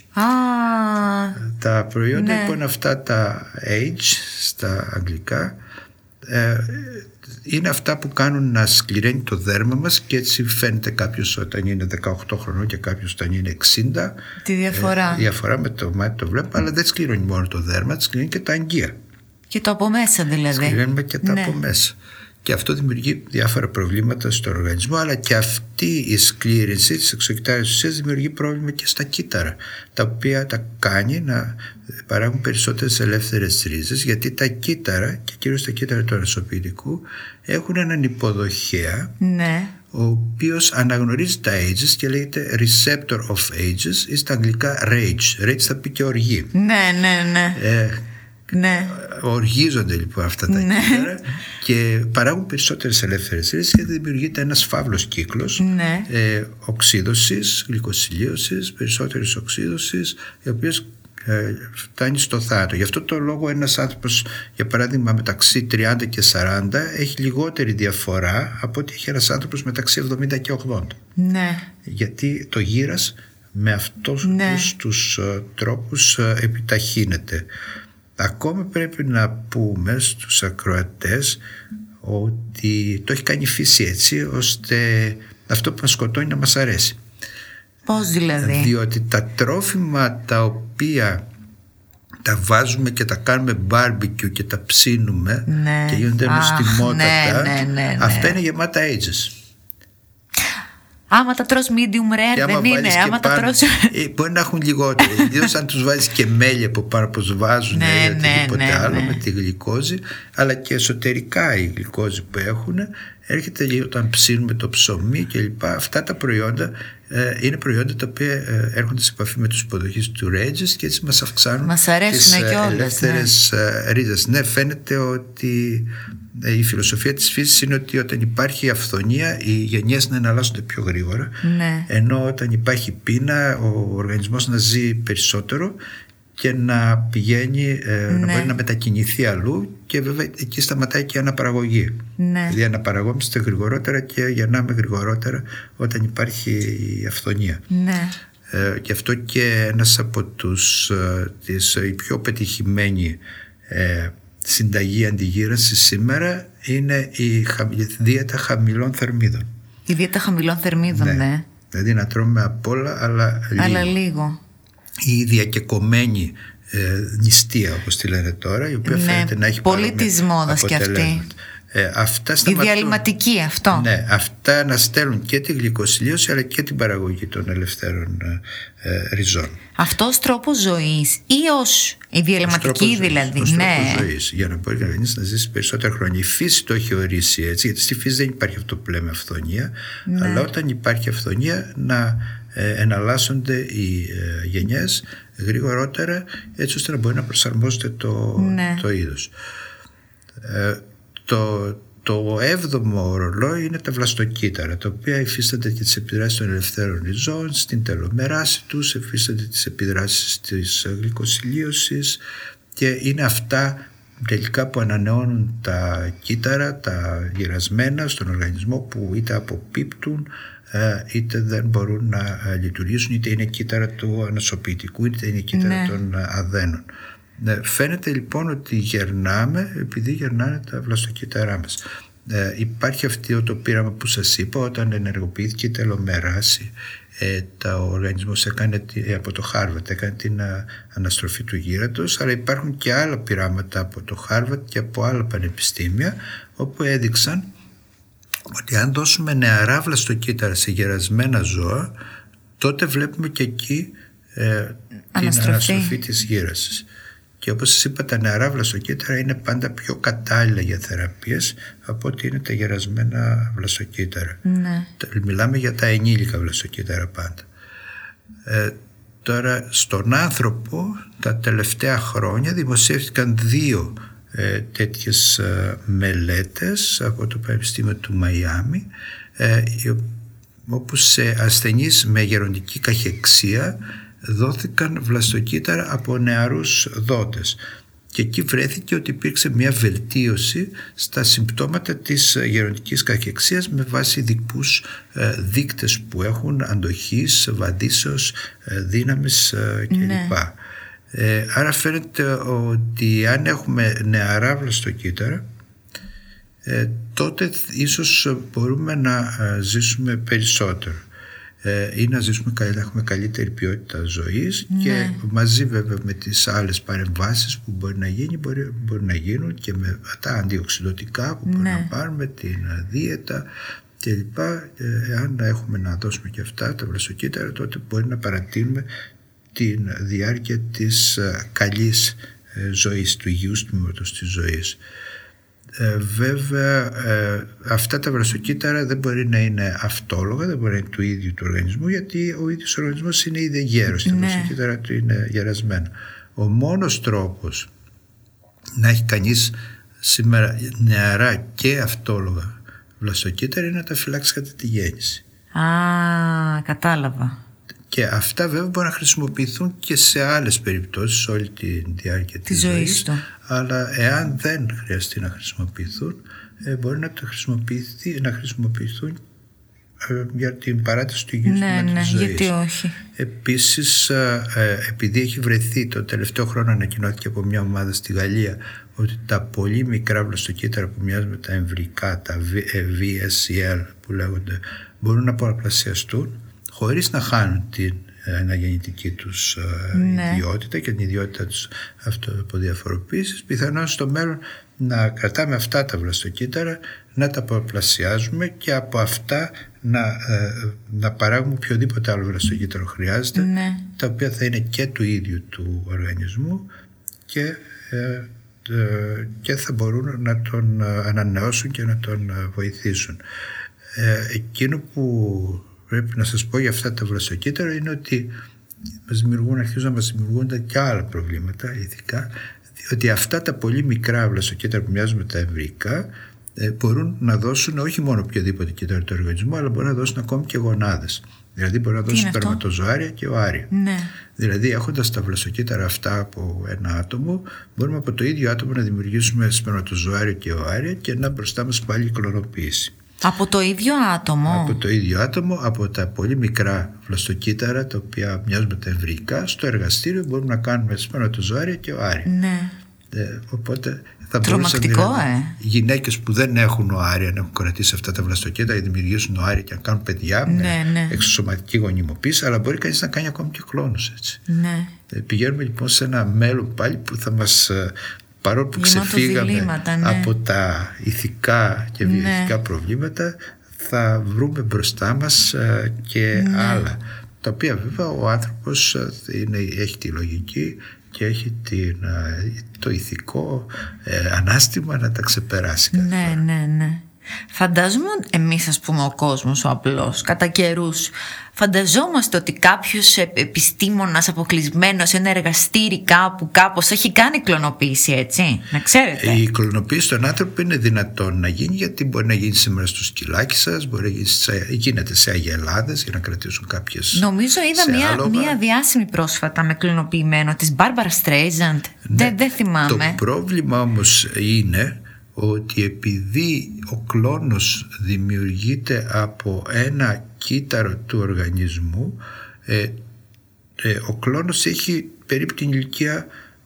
Ah, τα προϊόντα ναι. λοιπόν αυτά, τα age στα αγγλικά, ε, είναι αυτά που κάνουν να σκληραίνει το δέρμα μας, και έτσι φαίνεται κάποιος όταν είναι δεκαοκτώ χρονών και κάποιος όταν είναι εξήντα. Τη διαφορά. Ε, διαφορά με το μάτι το βλέπουμε, αλλά δεν σκληρώνει μόνο το δέρμα, σκληρώνει και τα αγγεία. Και το από μέσα δηλαδή. Σκληρώνουμε και τα ναι. από μέσα. Και αυτό δημιουργεί διάφορα προβλήματα στον οργανισμό, αλλά και αυτή η σκλήρυνση της εξωκυτάριας ουσίας δημιουργεί πρόβλημα και στα κύτταρα, τα οποία τα κάνει να παράγουν περισσότερες ελεύθερες ρίζες, γιατί τα κύτταρα, και κυρίως τα κύτταρα του ανοσοποιητικού, έχουν έναν υποδοχέα, ναι. ο οποίος αναγνωρίζει τα ages και λέγεται receptor of ages, ή στα αγγλικά rage. Rage θα πει και οργή. Ναι, ναι, ναι. Ε, Ναι. Οργίζονται λοιπόν αυτά τα ναι. κύτταρα και παράγουν περισσότερες ελεύθερες ρίζες, και δημιουργείται ένας φαύλος κύκλος, ναι. ε, οξύδωσης, γλυκοσυλίωσης, περισσότερης οξύδωσης, η οποία ε, φτάνει στο θάνατο. Γι' αυτό το λόγο ένας άνθρωπος, για παράδειγμα μεταξύ τριάντα και σαράντα, έχει λιγότερη διαφορά από ότι έχει ένας άνθρωπος μεταξύ εβδομήντα και ογδόντα. Ναι. Γιατί το γύρας με αυτούς ναι. τους uh, τρόπους uh, επιταχύνεται. Ακόμα πρέπει να πούμε στους ακροατές ότι το έχει κάνει η φύση έτσι, ώστε αυτό που μας σκοτώνει να μας αρέσει. Πώς δηλαδή? Διότι τα τρόφιμα τα οποία τα βάζουμε και τα κάνουμε barbecue και τα ψήνουμε, ναι. και γίνονται νοστιμότατα, ναι, ναι, ναι, ναι. αυτά είναι γεμάτα ages. Άμα τα τρως medium rare δεν είναι, άμα τα τρως... Μπορεί να έχουν λιγότερο, ιδίως αν τους βάζεις και μέλι από πάνω, πως βάζουν ναι, ή οτιδήποτε ναι, ναι, άλλο, ναι. με τη γλυκόζη, αλλά και εσωτερικά η γλυκόζη που έχουν έρχεται λίγο όταν ψήνουμε το ψωμί κλπ. Αυτά τα προϊόντα ε, είναι προϊόντα τα οποία ε, έρχονται σε επαφή με τους υποδοχείς του Rages, και έτσι μας αυξάνουν μας τις ε, ελεύθερες ναι. ρίζες. Ναι, φαίνεται ότι ε, η φιλοσοφία της φύσης είναι ότι όταν υπάρχει αυθονία, οι γενιές να εναλλάσσονται πιο γρήγορα, ναι. ενώ όταν υπάρχει πείνα, ο οργανισμός να ζει περισσότερο και να πηγαίνει, ε, ναι. να μπορεί να μετακινηθεί αλλού, και βέβαια εκεί σταματάει και η αναπαραγωγή. Ναι. Δηλαδή αναπαραγόμαστε γρηγορότερα και γεννάμε γρηγορότερα όταν υπάρχει η αυθονία. Ναι. Ε, και αυτό και ένας από τους ε, τις, η πιο πετυχημένη ε, συνταγή αντιγύρανσης σήμερα είναι η χα, δίαιτα χαμηλών θερμίδων. Η δίαιτα χαμηλών θερμίδων, ναι. ναι. Δηλαδή να τρώμε απ' όλα, αλλά λίγο. Αλλά λίγο. Η διακεκομένη ε, νηστεία, όπως τη λένε τώρα, η οποία ναι, φαίνεται να έχει πολύ της μόδας και αυτή. Ε, αυτά η διαλυματική αυτό. Ναι, αυτά να στέλνουν και τη γλυκοσυλίωση αλλά και την παραγωγή των ελευθέρων ε, ριζών. Αυτός τρόπος ζωής ή ως η διαλυματική δηλαδή? Ως ναι. τρόπος ζωής, για να μπορεί κανείς να ζήσει περισσότερα χρόνια. Η φύση το έχει ορίσει έτσι, γιατί στη φύση δεν υπάρχει αυτό που λέμε αυθονία, ναι. αλλά όταν υπάρχει αυθονία να ε, εναλλάσσονται οι ε, γενιές γρηγορότερα, έτσι ώστε να μπορεί να προσαρμόζεται το, ναι. το είδος. Ε, το, το έβδομο ρολόι είναι τα βλαστοκύτταρα, τα οποία υφίστανται και τις επιδράσεις των ελευθέρων ριζών στην τελομεράση τους, υφίστανται τις επιδράσεις της γλυκοσυλίωσης, και είναι αυτά τελικά που ανανεώνουν τα κύτταρα, τα γυρασμένα στον οργανισμό, που είτε αποπίπτουν είτε δεν μπορούν να λειτουργήσουν, είτε είναι κύτταρα του ανασωπητικού, είτε είναι κύτταρα ναι. των αδένων. Φαίνεται λοιπόν ότι γερνάμε επειδή γερνάνε τα βλαστοκύτταρά μας. Ε, υπάρχει αυτό το πείραμα που σας είπα, όταν ενεργοποιήθηκε η τελομεράση, ε, το οργανισμός έκανε από το Χάρβαρντ, έκανε την α, αναστροφή του γύρατος, αλλά υπάρχουν και άλλα πειράματα από το Χάρβαρντ και από άλλα πανεπιστήμια, όπου έδειξαν ότι αν δώσουμε νεαρά βλαστοκύτταρα σε γερασμένα ζώα, τότε βλέπουμε και εκεί ε, την αναστροφή της γύρασης. Και όπως σας είπα, τα νεαρά βλαστοκύτταρα είναι πάντα πιο κατάλληλα για θεραπείες από ότι είναι τα γερασμένα βλαστοκύτταρα. Ναι. Μιλάμε για τα ενήλικα βλαστοκύτταρα πάντα. Ε, τώρα στον άνθρωπο τα τελευταία χρόνια δημοσιεύτηκαν δύο ε, τέτοιες ε, μελέτες από το Πανεπιστήμιο του Μαϊάμι, ε, όπου σε ασθενείς με γεροντική καχεξία δόθηκαν βλαστοκύτταρα από νεαρούς δότες, και εκεί βρέθηκε ότι υπήρξε μια βελτίωση στα συμπτώματα της γεροντικής καχεξίας με βάση ειδικούς δείκτες που έχουν αντοχής, βαδίσεως, δύναμης κλπ. Ναι. Ε, άρα φαίνεται ότι αν έχουμε νεαρά βλαστοκύτταρα, ε, τότε ίσως μπορούμε να ζήσουμε περισσότερο ή να ζήσουμε καλύτερα, να έχουμε καλύτερη ποιότητα ζωής. Ναι. Και μαζί βέβαια με τις άλλες παρεμβάσεις που μπορεί να γίνει, μπορεί, μπορεί να γίνουν και με τα αντιοξυδωτικά που μπορεί ναι. να πάρουμε, την δίαιτα κλπ. Εάν έχουμε να δώσουμε και αυτά τα βλαστοκύτταρα, τότε μπορεί να παρατείνουμε τη διάρκεια της καλής ζωής, του υγιούς τμήματος της ζωής. Ε, βέβαια ε, αυτά τα βλαστοκύτταρα δεν μπορεί να είναι αυτόλογα, δεν μπορεί να είναι του ίδιου του οργανισμού, γιατί ο ίδιος ο οργανισμός είναι ήδη γέρος, τα ναι. βλαστοκύτταρα του είναι γερασμένα. Ο μόνος τρόπος να έχει κανείς σήμερα νεαρά και αυτόλογα βλαστοκύτταρα είναι να τα φυλάξει κατά τη γέννηση. Α, κατάλαβα. Και αυτά βέβαια μπορούν να χρησιμοποιηθούν και σε άλλες περιπτώσεις όλη τη διάρκεια της ζωής, ζωής του. Αλλά εάν δεν χρειαστεί να χρησιμοποιηθούν, ε, μπορεί να, το χρησιμοποιηθεί, να χρησιμοποιηθούν ε, για την παράταση του υγιούς ναι, ναι, της ζωής. Γιατί όχι. Επίσης, ε, επειδή έχει βρεθεί το τελευταίο χρόνο, ανακοινώθηκε από μια ομάδα στη Γαλλία ότι τα πολύ μικρά βλαστοκύτταρα που μοιάζουν με τα εμβρικά, τα βι ες ελ που λέγονται, μπορούν να πολλαπλασιαστούν χωρίς να χάνουν την αναγεννητική τους ναι. ιδιότητα και την ιδιότητα τους αυτοαποδιαφοροποίησης. Πιθανώς στο μέλλον να κρατάμε αυτά τα βλαστοκύτταρα, να τα πολλαπλασιάζουμε και από αυτά να, να παράγουμε οποιοδήποτε άλλο βλαστοκύτταρο χρειάζεται, ναι. τα οποία θα είναι και του ίδιου του οργανισμού και, και θα μπορούν να τον ανανεώσουν και να τον βοηθήσουν. Εκείνο που πρέπει να σας πω για αυτά τα βλαστοκύτταρα είναι ότι μας δημιουργούν, αρχίζουν να μας δημιουργούνται και άλλα προβλήματα ηθικά, διότι αυτά τα πολύ μικρά βλαστοκύτταρα που μοιάζουν με τα εμβρυϊκά ε, μπορούν να δώσουν όχι μόνο οποιοδήποτε κύτταρο του οργανισμού, αλλά μπορούν να δώσουν ακόμη και γονάδες. Δηλαδή μπορούν να δώσουν σπερματοζωάρια και οάρια. Ναι. Δηλαδή έχοντας τα βλαστοκύτταρα αυτά από ένα άτομο, μπορούμε από το ίδιο άτομο να δημιουργήσουμε σπερματοζωάρια και οάρια και να μπροστά μας πάλι η κλωνοποίηση. Από το ίδιο άτομο. Από το ίδιο άτομο, από τα πολύ μικρά βλαστοκύτταρα, τα οποία μοιάζουν με τα εμβρυϊκά, στο εργαστήριο μπορούμε να κάνουμε σπερματοζωάρια και οάρια. Ναι. Ε, οπότε θα τρομακτικό, μπορούσαν δηλαδή, ε. οι γυναίκες που δεν έχουν οάρια, να έχουν κρατήσει αυτά τα βλαστοκύτταρα, να δημιουργήσουν οάρια και να κάνουν παιδιά ναι, με ναι. εξωσωματική γονιμοποίηση, αλλά μπορεί κανείς να κάνει ακόμη και κλόνους έτσι. Ναι. Ε, πηγαίνουμε λοιπόν σε ένα μέλλον πάλι που θα μας. Παρόλο που ξεφύγαμε ναι. από τα ηθικά και βιοειθικά ναι. προβλήματα, θα βρούμε μπροστά μας και ναι. άλλα, τα οποία βέβαια ο άνθρωπος είναι, έχει τη λογική και έχει την, το ηθικό ε, ανάστημα να τα ξεπεράσει. Ναι, ναι, ναι. Φαντάζομαι εμείς, ας πούμε, ο κόσμος, ο απλός, κατά καιρούς φανταζόμαστε ότι κάποιος επιστήμονας αποκλεισμένος σε ένα εργαστήρι κάπου κάπως έχει κάνει κλωνοποίηση, έτσι, να ξέρετε. Η κλωνοποίηση στον άνθρωπο είναι δυνατόν να γίνει, γιατί μπορεί να γίνει σήμερα στο σκυλάκι σας, μπορεί να γίνει σε, γίνεται σε αγελάδες για να κρατήσουν κάποιες. Νομίζω είδα μια, μια διάσημη πρόσφατα με κλωνοποιημένο της Μπάρμπαρα Στρέιζαντ. Ναι, δεν, δεν θυμάμαι. Το πρόβλημα όμως είναι ότι επειδή ο κλόνος δημιουργείται από ένα κύτταρο του οργανισμού, ε, ε, ο κλόνος έχει περίπου την ηλικία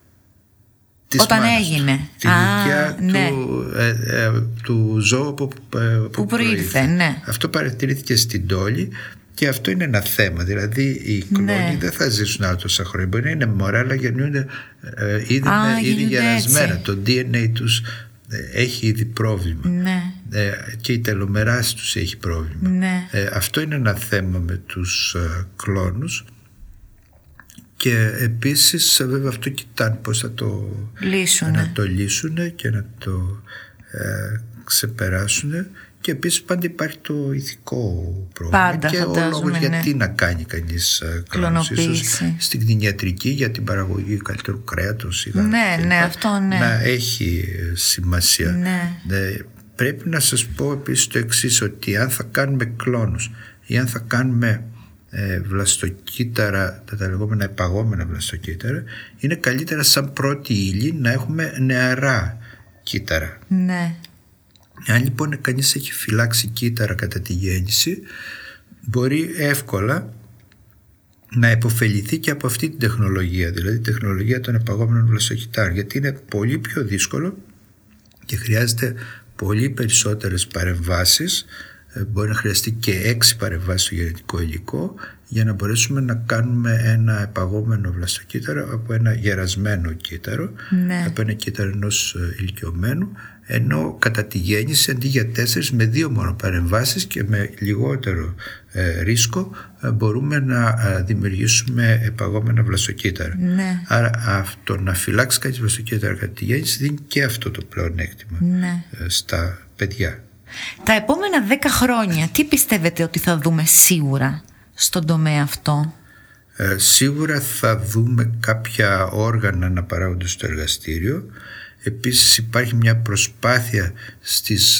της όταν μάνας έγινε του, την Α, ηλικία ναι. του, ε, ε, του ζώου που, ε, που, που προήλθε, ναι. Αυτό παρατηρήθηκε στην τόλη. Και αυτό είναι ένα θέμα. Δηλαδή οι κλόνοι ναι. δεν θα ζήσουν άλλο τόσα χρόνια. Μπορεί να είναι μωρά, αλλά γεννιούνται ε, ήδη, Α, ήδη γερασμένα. έτσι. Το ντι εν έι τους ε, έχει ήδη πρόβλημα. Ναι. Ε, και η τελομεράση τους έχει πρόβλημα. Ναι. Ε, αυτό είναι ένα θέμα με τους ε, κλόνους. Και επίσης βέβαια αυτό κοιτάνε πώς θα το λύσουνε. να το λύσουν και να το ε, ξεπεράσουν. Και επίσης πάντα υπάρχει το ηθικό πρόβλημα. Πάντα, και ο λόγος ναι. γιατί να κάνει κανείς κλόνους. Ίσως στην κτηνιατρική για την παραγωγή καλύτερου κρέατος. Ναι, ναι, αυτό ναι. Να έχει σημασία. Ναι. Ε, πρέπει να σας πω επίσης το εξής, ότι αν θα κάνουμε κλόνους ή αν θα κάνουμε ε, βλαστοκύτταρα, τα, τα λεγόμενα επαγόμενα βλαστοκύτταρα, είναι καλύτερα σαν πρώτη ύλη να έχουμε νεαρά κύτταρα. Ναι. Αν λοιπόν κανείς έχει φυλάξει κύτταρα κατά τη γέννηση, μπορεί εύκολα να υποφεληθεί και από αυτή την τεχνολογία, δηλαδή την τεχνολογία των επαγόμενων βλαστοκυττάρων, γιατί είναι πολύ πιο δύσκολο και χρειάζεται πολύ περισσότερες παρεμβάσεις. Μπορεί να χρειαστεί και έξι παρεμβάσεις στο γενετικό υλικό για να μπορέσουμε να κάνουμε ένα επαγόμενο βλαστοκύτταρο από ένα γερασμένο κύτταρο, ναι. από ένα κύτταρο ενός ηλικιωμένου, ενώ κατά τη γέννηση αντί για τέσσερις με δύο μόνο παρεμβάσεις και με λιγότερο ε, ρίσκο ε, μπορούμε να ε, δημιουργήσουμε επαγόμενα βλαστοκύτταρα. Ναι. Άρα αυτό να φυλάξει κάτι βλαστοκύτταρα κατά τη γέννηση δίνει και αυτό το πλεονέκτημα ναι. ε, στα παιδιά. Τα επόμενα δέκα χρόνια τι πιστεύετε ότι θα δούμε σίγουρα στον τομέα αυτό? Ε, σίγουρα θα δούμε κάποια όργανα να παράγονται στο εργαστήριο. Επίσης υπάρχει μια προσπάθεια στις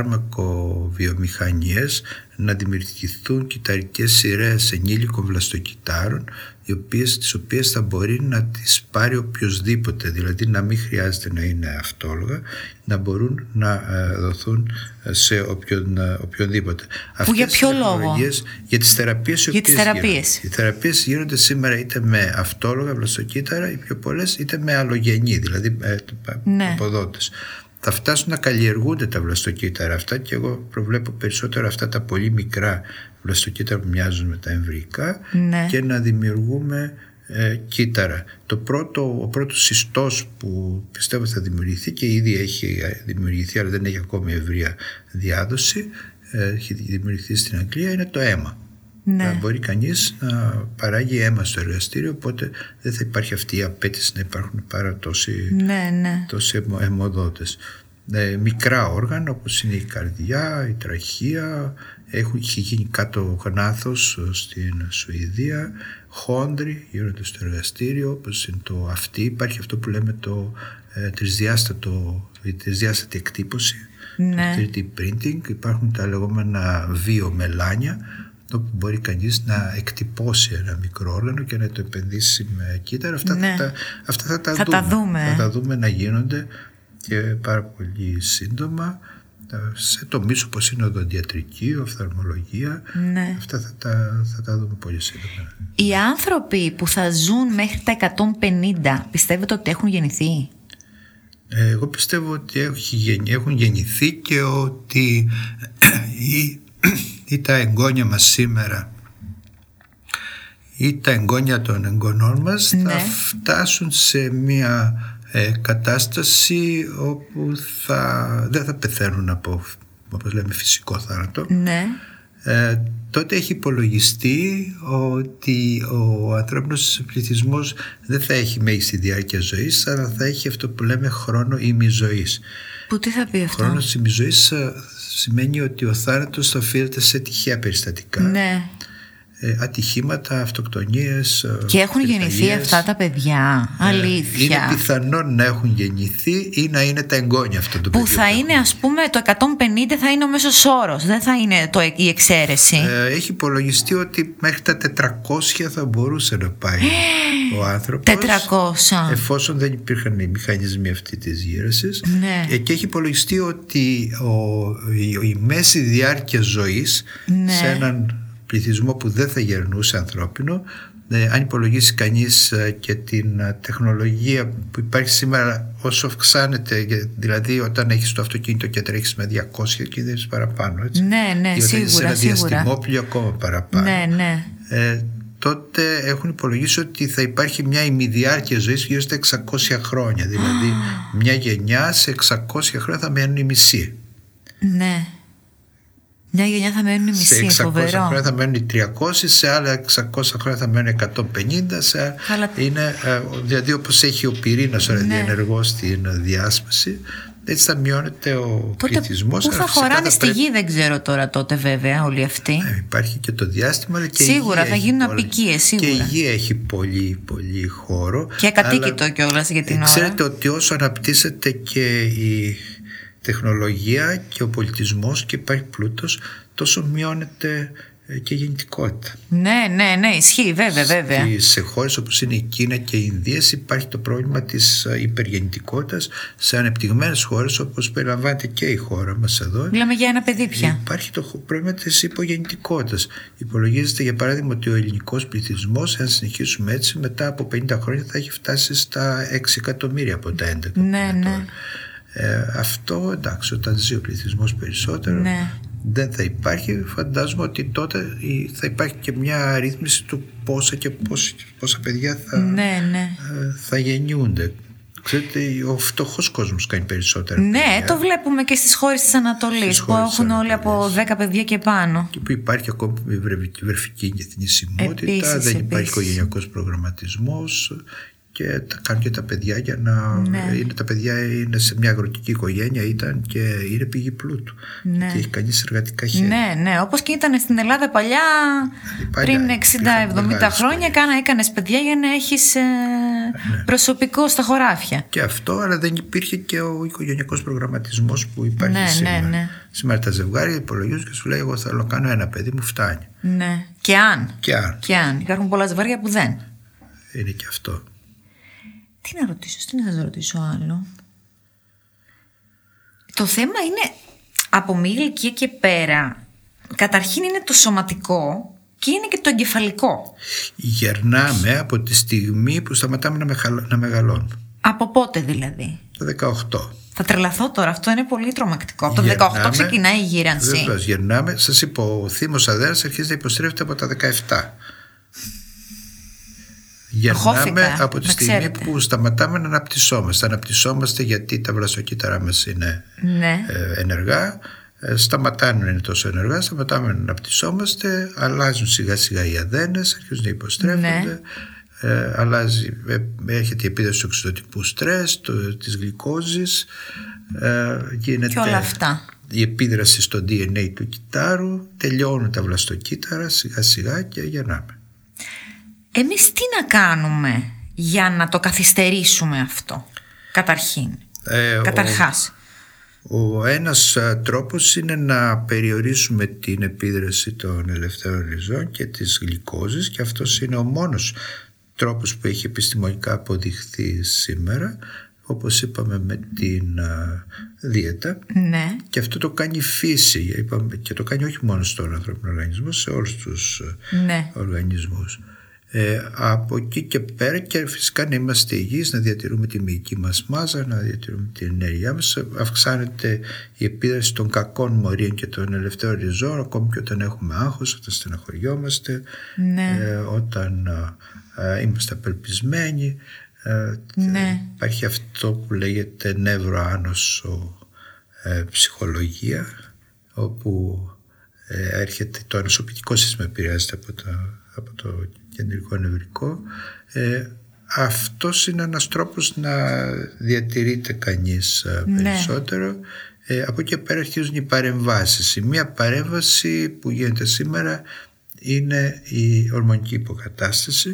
φάρμακοβιομηχανίες να δημιουργηθούν κυτταρικές σειρές ενήλικων βλαστοκυττάρων, οι οποίες, τις οποίες θα μπορεί να τις πάρει οποιοσδήποτε, δηλαδή να μην χρειάζεται να είναι αυτόλογα, να μπορούν να δοθούν σε όποιον, οποιονδήποτε. Που για ποιο λόγο? Για τις θεραπείες. Για τις θεραπείες. Οι θεραπείες γίνονται σήμερα είτε με αυτόλογα βλαστοκύτταρα, οι πιο πολλές, είτε με αλλογενή, δηλαδή ναι. αποδότες. Θα φτάσουν να καλλιεργούνται τα βλαστοκύτταρα αυτά και εγώ προβλέπω περισσότερο αυτά τα πολύ μικρά βλαστοκύτταρα που μοιάζουν με τα εμβρυϊκά ναι. και να δημιουργούμε ε, κύτταρα. Το πρώτο, ο πρώτος ιστός που πιστεύω θα δημιουργηθεί και ήδη έχει δημιουργηθεί αλλά δεν έχει ακόμη ευρεία διάδοση, ε, έχει δημιουργηθεί στην Αγγλία, είναι το αίμα. Ναι. Να μπορεί κανείς να παράγει αίμα στο εργαστήριο, οπότε δεν θα υπάρχει αυτή η απέτηση να υπάρχουν πάρα τόσοι, ναι, ναι. τόσοι αιμοδότες. Ε, μικρά όργανα όπως είναι η καρδιά, η τραχεία, έχουν, έχει γίνει κάτω γνάθος στην Σουηδία, χόνδροι γίνονται στο εργαστήριο όπως είναι το αυτί, υπάρχει αυτό που λέμε το ε, τρισδιάστατο, η τρισδιάστατη εκτύπωση, ναι. το θρι ντι printing, υπάρχουν τα λεγόμενα βιομελάνια, όπου μπορεί κανείς να εκτυπώσει ένα μικρό όργανο και να το επενδύσει με κύτταρα. Αυτά, ναι. θα, τα, αυτά θα, τα, θα δούμε. τα δούμε. Θα τα δούμε να γίνονται και πάρα πολύ σύντομα σε τομείς όπως είναι οδοντιατρική, η οφθαλμολογία. Ναι. Αυτά θα τα, θα τα δούμε πολύ σύντομα. Οι άνθρωποι που θα ζουν μέχρι τα εκατόν πενήντα πιστεύετε ότι έχουν γεννηθεί? Εγώ πιστεύω ότι έχουν γεννηθεί και ότι οι ή τα εγγόνια μας σήμερα ή τα εγγόνια των εγγονών μας ναι. θα φτάσουν σε μια ε, κατάσταση όπου θα, δεν θα πεθαίνουν από, όπως λέμε, φυσικό θάνατο. Ναι. Ε, τότε έχει υπολογιστεί ότι ο ανθρώπινος πληθυσμός δεν θα έχει μέγιστη διάρκεια ζωής, αλλά θα έχει αυτό που λέμε χρόνο ημιζωής. Που τι θα πει αυτό? Χρόνος ημιζωής σημαίνει ότι ο θάνατος θα οφείλεται σε τυχαία περιστατικά. Ναι. ε, ατυχήματα, αυτοκτονίες. Και έχουν γεννηθεί αυτά τα παιδιά, ε, αλήθεια. Είναι πιθανόν να έχουν γεννηθεί ή να είναι τα εγγόνια αυτών των παιδιών. Που θα είναι, ας πούμε, το εκατόν πενήντα θα είναι ο μέσος όρος, δεν θα είναι το, η εξαίρεση. Ε, έχει υπολογιστεί ότι μέχρι τα τετρακόσια θα μπορούσε να πάει ο άνθρωπος. τετρακόσια. Εφόσον δεν υπήρχαν οι μηχανισμοί αυτή της γύρασης. Ναι. Ε, και έχει υπολογιστεί ότι ο, η, η μέση διάρκεια ζωής, ναι, σε έναν πληθυσμό που δεν θα γερνούσε ανθρώπινο, ε, αν υπολογίσει κανείς ε, και την ε, τεχνολογία που υπάρχει σήμερα, όσο αυξάνεται, δηλαδή όταν έχεις το αυτοκίνητο και τρέχεις με διακόσια κινδύνεις παραπάνω, έτσι, ναι, ναι, ή όταν σίγουρα, σε ένα σίγουρα. διαστημόπλιο ακόμα παραπάνω, ναι, ναι. Ε, τότε έχουν υπολογίσει ότι θα υπάρχει μια ημιδιάρκεια ζωής γύρω στα εξακόσια χρόνια, δηλαδή μια γενιά σε εξακόσια χρόνια θα μένουν η μισή. Ναι. Μια γενιά θα μένουν οι μισοί. Σε εξακόσια φοβερό. χρόνια θα μένουν οι τριακόσια, σε άλλα εξακόσια χρόνια θα μένουν εκατόν πενήντα. Σε... Αλλά... είναι, δηλαδή όπως έχει ο πυρήνας, ναι, ενεργό στην διάσπαση, έτσι θα μειώνεται ο πληθυσμός. Πού θα χωράνε στη πρέπει... γη, δεν ξέρω τώρα τότε βέβαια όλοι αυτοί. Ε, υπάρχει και το διάστημα, αλλά και σίγουρα θα γίνουν πολύ... απικίες, σίγουρα. Και η γη έχει πολύ, πολύ χώρο. Και ακατοίκητο κιόλας για την ώρα. Ξέρετε ότι όσο αναπτύσσεται και η τεχνολογία και ο πολιτισμός και υπάρχει πλούτος, τόσο μειώνεται και η γεννητικότητα. Ναι, ναι, ναι, ισχύει, βέβαια, βέβαια. Σε χώρες όπως είναι η Κίνα και η Ινδία υπάρχει το πρόβλημα της υπεργεννητικότητας. Σε ανεπτυγμένες χώρες, όπως περιλαμβάνεται και η χώρα μας εδώ, μιλάμε για ένα παιδί πια. Υπάρχει το πρόβλημα της υπογεννητικότητας. Υπολογίζεται για παράδειγμα ότι ο ελληνικός πληθυσμός, αν συνεχίσουμε έτσι, μετά από πενήντα χρόνια θα έχει φτάσει στα έξι εκατομμύρια από τα έντεκα. Ναι, ναι. Ε, αυτό, εντάξει, όταν ζει ο πληθυσμός περισσότερο, ναι, δεν θα υπάρχει. Φαντάζομαι ότι τότε θα υπάρχει και μια ρύθμιση του πόσα και πόσα, πόσα παιδιά θα, ναι, ναι, θα γεννιούνται. Ξέρετε, ο φτωχός κόσμος κάνει περισσότερα. Ναι, παιδιά. Το βλέπουμε και στις χώρες της Ανατολής που έχουν Ανατολής. Όλοι από δέκα παιδιά και πάνω. Και που υπάρχει ακόμη η βρεφική θνησιμότητα, επίσης, δεν επίσης. υπάρχει οικογενειακός προγραμματισμός. Και τα κάνουν και τα παιδιά για να. Ναι. Είναι, τα παιδιά είναι σε μια αγροτική οικογένεια, ήταν και είναι πηγή πλούτου. Ναι. Και έχει κανείς εργατικά χέρια. Ναι, ναι. Όπως και ήταν στην Ελλάδα παλιά, παλιά πριν εξήντα εβδομήντα χρόνια, κάνα έκανες παιδιά για να έχεις ε, ναι. προσωπικό στα χωράφια. Και αυτό, αλλά δεν υπήρχε και ο οικογενειακός προγραμματισμός που υπάρχει ναι, σήμερα. Ναι, ναι. Σήμερα τα ζευγάρια υπολογίζουν και σου λέει: εγώ θέλω να κάνω ένα παιδί, μου φτάνει. Ναι. Και αν. Και αν. Και αν. Υπάρχουν πολλά ζευγάρια που δεν. Είναι και αυτό. Τι να ρωτήσω, τι να σας ρωτήσω άλλο. Το θέμα είναι από μία ηλικία και πέρα. Καταρχήν είναι το σωματικό και είναι και το εγκεφαλικό. Γερνάμε από τη στιγμή που σταματάμε να, μεγαλ, να μεγαλώνουμε. Από πότε δηλαδή? Το δεκαοκτώ. Θα τρελαθώ τώρα, αυτό είναι πολύ τρομακτικό. Από το δεκαοκτώ ξεκινάει η γύρανση. Βεβαίως, γερνάμε. Σας είπα, ο θύμος αδέρας αρχίζει να υποστρέφεται από τα δεκαεπτά. Γερνάμε Χώθηκα, από τη στιγμή ξέρετε. που σταματάμε να αναπτυσσόμαστε. Αναπτυσσόμαστε γιατί τα βλαστοκύτταρά μας είναι ναι. ε, ενεργά. Ε, σταματάνε να είναι τόσο ενεργά, σταματάμε να αναπτυσσόμαστε. Αλλάζουν σιγά σιγά οι αδένες, αρχίζουν να υποστρέφονται. Ναι. Ε, αλλάζει, ε, έρχεται η επίδραση του οξυδοτικού στρες, το, της γλυκόζης. Ε, γίνεται και όλα αυτά. Η επίδραση στο ντι εν έι του κυττάρου. Τελειώνουν τα βλαστοκύτταρα σιγά σιγά και γερνάμε. Εμείς τι να κάνουμε για να το καθυστερήσουμε αυτό, καταρχήν, ε, καταρχάς? Ο, ο ένας α, τρόπος είναι να περιορίσουμε την επίδραση των ελευθέρων ριζών και της γλυκόζης, και αυτός είναι ο μόνος τρόπος που έχει επιστημονικά αποδειχθεί σήμερα, όπως είπαμε, με την α, δίαιτα. Ναι. Και αυτό το κάνει η φύση, είπαμε, και το κάνει όχι μόνο στον ανθρώπινο οργανισμό, σε όλους τους ναι. οργανισμούς. Ε, από εκεί και πέρα, και φυσικά να είμαστε υγιείς, να διατηρούμε τη μυϊκή μας μάζα, να διατηρούμε την ενέργειά μας. Αυξάνεται η επίδραση των κακών μορίων και των ελευθέρων ριζών, ακόμη και όταν έχουμε άγχος, όταν στεναχωριόμαστε, ναι. ε, όταν ε, είμαστε απελπισμένοι. Ε, ναι. Υπάρχει αυτό που λέγεται νευροάνοσο ε, ψυχολογία, όπου ε, έρχεται το ανοσοποιητικό σύστημα, επηρεάζεται από το, από το κεντρικό νευρικό. Ε, αυτός είναι ένας τρόπος να διατηρείται κανείς ναι. περισσότερο. Ε, από εκεί πέρα αρχίζουν οι παρεμβάσεις. Η μία παρέμβαση που γίνεται σήμερα είναι η ορμονική υποκατάσταση.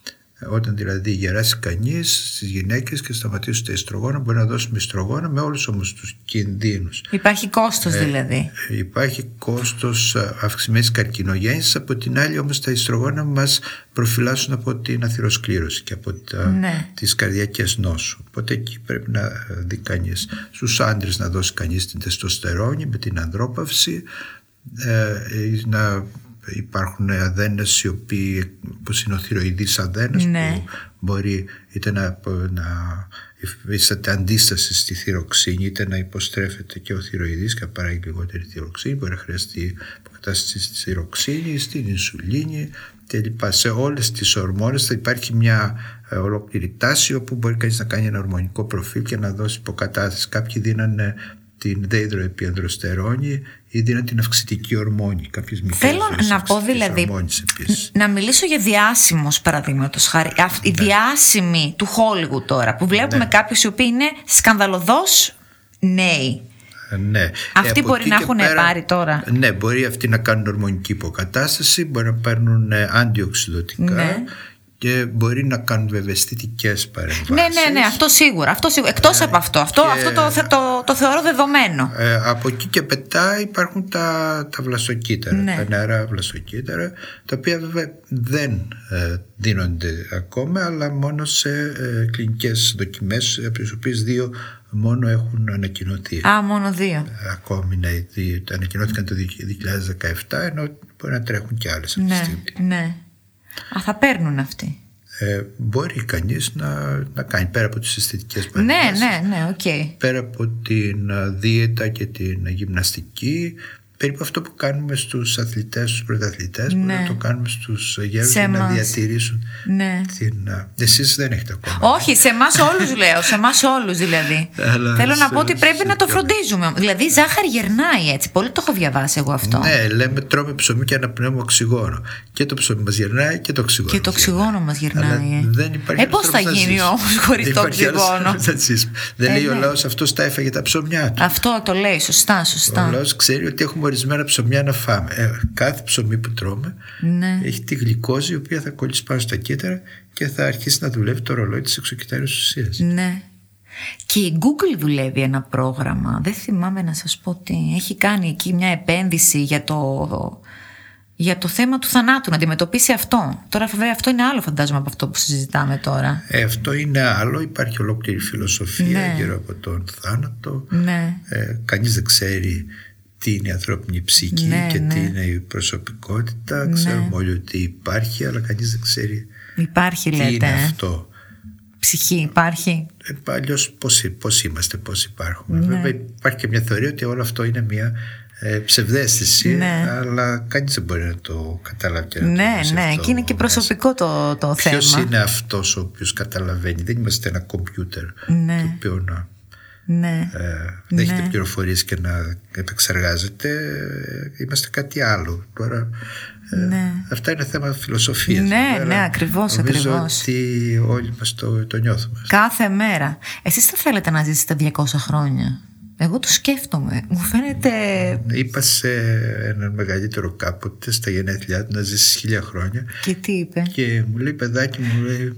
Όταν δηλαδή γεράσει κανείς στις γυναίκες και σταματήσουν τα ιστρογόνα, μπορεί να δώσουμε ιστρογόνα με όλους όμως τους κινδύνους. Υπάρχει κόστος ε, δηλαδή. Υπάρχει κόστος αυξημένης καρκινογέννησης. Από την άλλη όμως τα ιστρογόνα μας προφυλάσσουν από την αθυροσκλήρωση και από τα, ναι. τις καρδιακές νόσου. Οπότε εκεί πρέπει να δει κανείς. Στους άντρες να δώσει κανείς την τεστοστερόνη με την ανδρόπαυση, ε, να υπάρχουν αδένες οι οποίοι, όπως είναι ο θηροειδής αδένας, ναι. που μπορεί είτε να, να υφίσταται αντίσταση στη θυροξίνη, είτε να υποστρέφεται και ο θηροειδής και να παράγει λιγότερη θυροξίνη. Μπορεί να χρειαστεί υποκατάσταση στη θυροξίνη, στην ινσουλίνη κλπ. Σε όλες τις ορμόνες θα υπάρχει μια ε, ολόκληρη τάση όπου μπορεί κανείς να κάνει ένα ορμονικό προφίλ και να δώσει υποκατάσταση. Κάποιοι δίνανε την δεϊδροεπιανδροστερόνη ή δίνανε την αυξητική ορμόνη. Θέλω να πω δηλαδή, να μιλήσω για διάσημους παραδείγματος χάρη. Η ναι. διάσημη του Hollywood τώρα, που βλέπουμε ναι. κάποιους οι οποίοι είναι σκανδαλωδώς νέοι. Ναι. Αυτοί ε, μπορεί να έχουν πέρα, πάρει τώρα. Ναι, μπορεί αυτοί να κάνουν ορμονική υποκατάσταση, μπορεί να παίρνουν αντιοξυδωτικά. Ναι. Και μπορεί να κάνουν βέβαια αισθητικές παρεμβάσεις. Ναι, ναι, ναι, αυτό σίγουρα. Αυτό σίγουρα. Εκτός ε, από αυτό. Αυτό, και, αυτό το, το, το θεωρώ δεδομένο. Ε, από εκεί και πετά υπάρχουν τα, τα βλαστοκύτταρα, ναι. τα νεαρά βλαστοκύτταρα, τα οποία βέβαια δεν ε, δίνονται ακόμα, αλλά μόνο σε ε, κλινικές δοκιμές, από τις οποίες δύο μόνο έχουν ανακοινωθεί. Α, μόνο δύο. Ακόμη, ναι, ανακοινώθηκαν το δύο χιλιάδες δεκαεπτά, ενώ μπορεί να τρέχουν και άλλες αυτή τη στιγμή. Ναι. Α, θα παίρνουν αυτοί. Ε, μπορεί κανείς να, να κάνει πέρα από τις αισθητικές παρεμβάσεις. Ναι, ναι, ναι, οκ. Okay. Πέρα από την δίαιτα και την γυμναστική, περίπου αυτό που κάνουμε στους αθλητές, στους πρωταθλητές, ναι. μπορεί να το κάνουμε στους γέρους για να διατηρήσουν ναι. την... Εσείς δεν έχετε ακόμα. Όχι, σε εμάς όλους λέω, σε εμάς όλους δηλαδή. Θέλω να πω ότι πρέπει να το φροντίζουμε. Δηλαδή η ζάχαρη γερνάει έτσι, πολύ το έχω διαβάσει εγώ αυτό. Ναι, λέμε τρώμε ψωμί και αναπνέουμε οξυγόνο. Και το ψωμί μας γερνάει και το οξυγόνο. Και το οξυγόνο μας γερνάει. Ε, δεν υπάρχει ε πώς θα γίνει όμως χωρίς το οξυγόνο. Δεν λέει ο λαός αυτός τα έφαγε τα ψωμιά του. Αυτό το λέει, σωστά, σωστά. Ο λαός ξέρει ότι έχουμε ορισμένα ψωμιά να φάμε. Ε, κάθε ψωμί που τρώμε ναι. έχει τη γλυκόζη η οποία θα κολλήσει πάνω στα κύτταρα και θα αρχίσει να δουλεύει το ρολόι της εξωκυτάριας ουσίας. Ναι. Και η Google δουλεύει ένα πρόγραμμα. Δεν θυμάμαι να σας πω τι. Έχει κάνει εκεί μια επένδυση για το, για το θέμα του θανάτου, να αντιμετωπίσει αυτό. Τώρα βέβαια αυτό είναι άλλο, φαντάζομαι, από αυτό που συζητάμε τώρα. Ε, αυτό είναι άλλο. Υπάρχει ολόκληρη φιλοσοφία ναι. γύρω από τον θάνατο. Ναι. Ε, κανείς δεν ξέρει τι είναι η ανθρώπινη ψυχή ναι, και ναι. τι είναι η προσωπικότητα. Ναι. Ξέρουμε όλοι ότι υπάρχει, αλλά κανείς δεν ξέρει υπάρχει, τι λέτε, είναι ε? αυτό. Ψυχή υπάρχει. Ε, αλλιώς πώς, πώς είμαστε, πώς υπάρχουμε. Ναι. Βέβαια υπάρχει και μια θεωρία ότι όλο αυτό είναι μια ε, ψευδαίσθηση, ναι. αλλά κανείς δεν μπορεί να το καταλάβει. Και να ναι, το ναι, και είναι και προσωπικό το, το θέμα. Ποιος είναι αυτός ο οποίος καταλαβαίνει? Δεν είμαστε ένα κομπιούτερ ναι. το οποίο να ναι. ε, δέχεται ναι. πληροφορίες και να επεξεργάζεται. Είμαστε κάτι άλλο. Τώρα ναι. ε, αυτά είναι θέμα φιλοσοφίας. Ναι, βέβαια, ναι, ακριβώς, νομίζω ακριβώς. ότι όλοι μας το, το νιώθουμε. Κάθε μέρα. Εσείς θα θέλετε να ζήσετε διακόσια χρόνια? Εγώ το σκέφτομαι. Μου φαίνεται... Είπα σε έναν μεγαλύτερο κάποτε στα γενέθλιά του να ζήσει χίλια χρόνια. Και τι είπε? Και μου λέει, παιδάκι μου, λέει,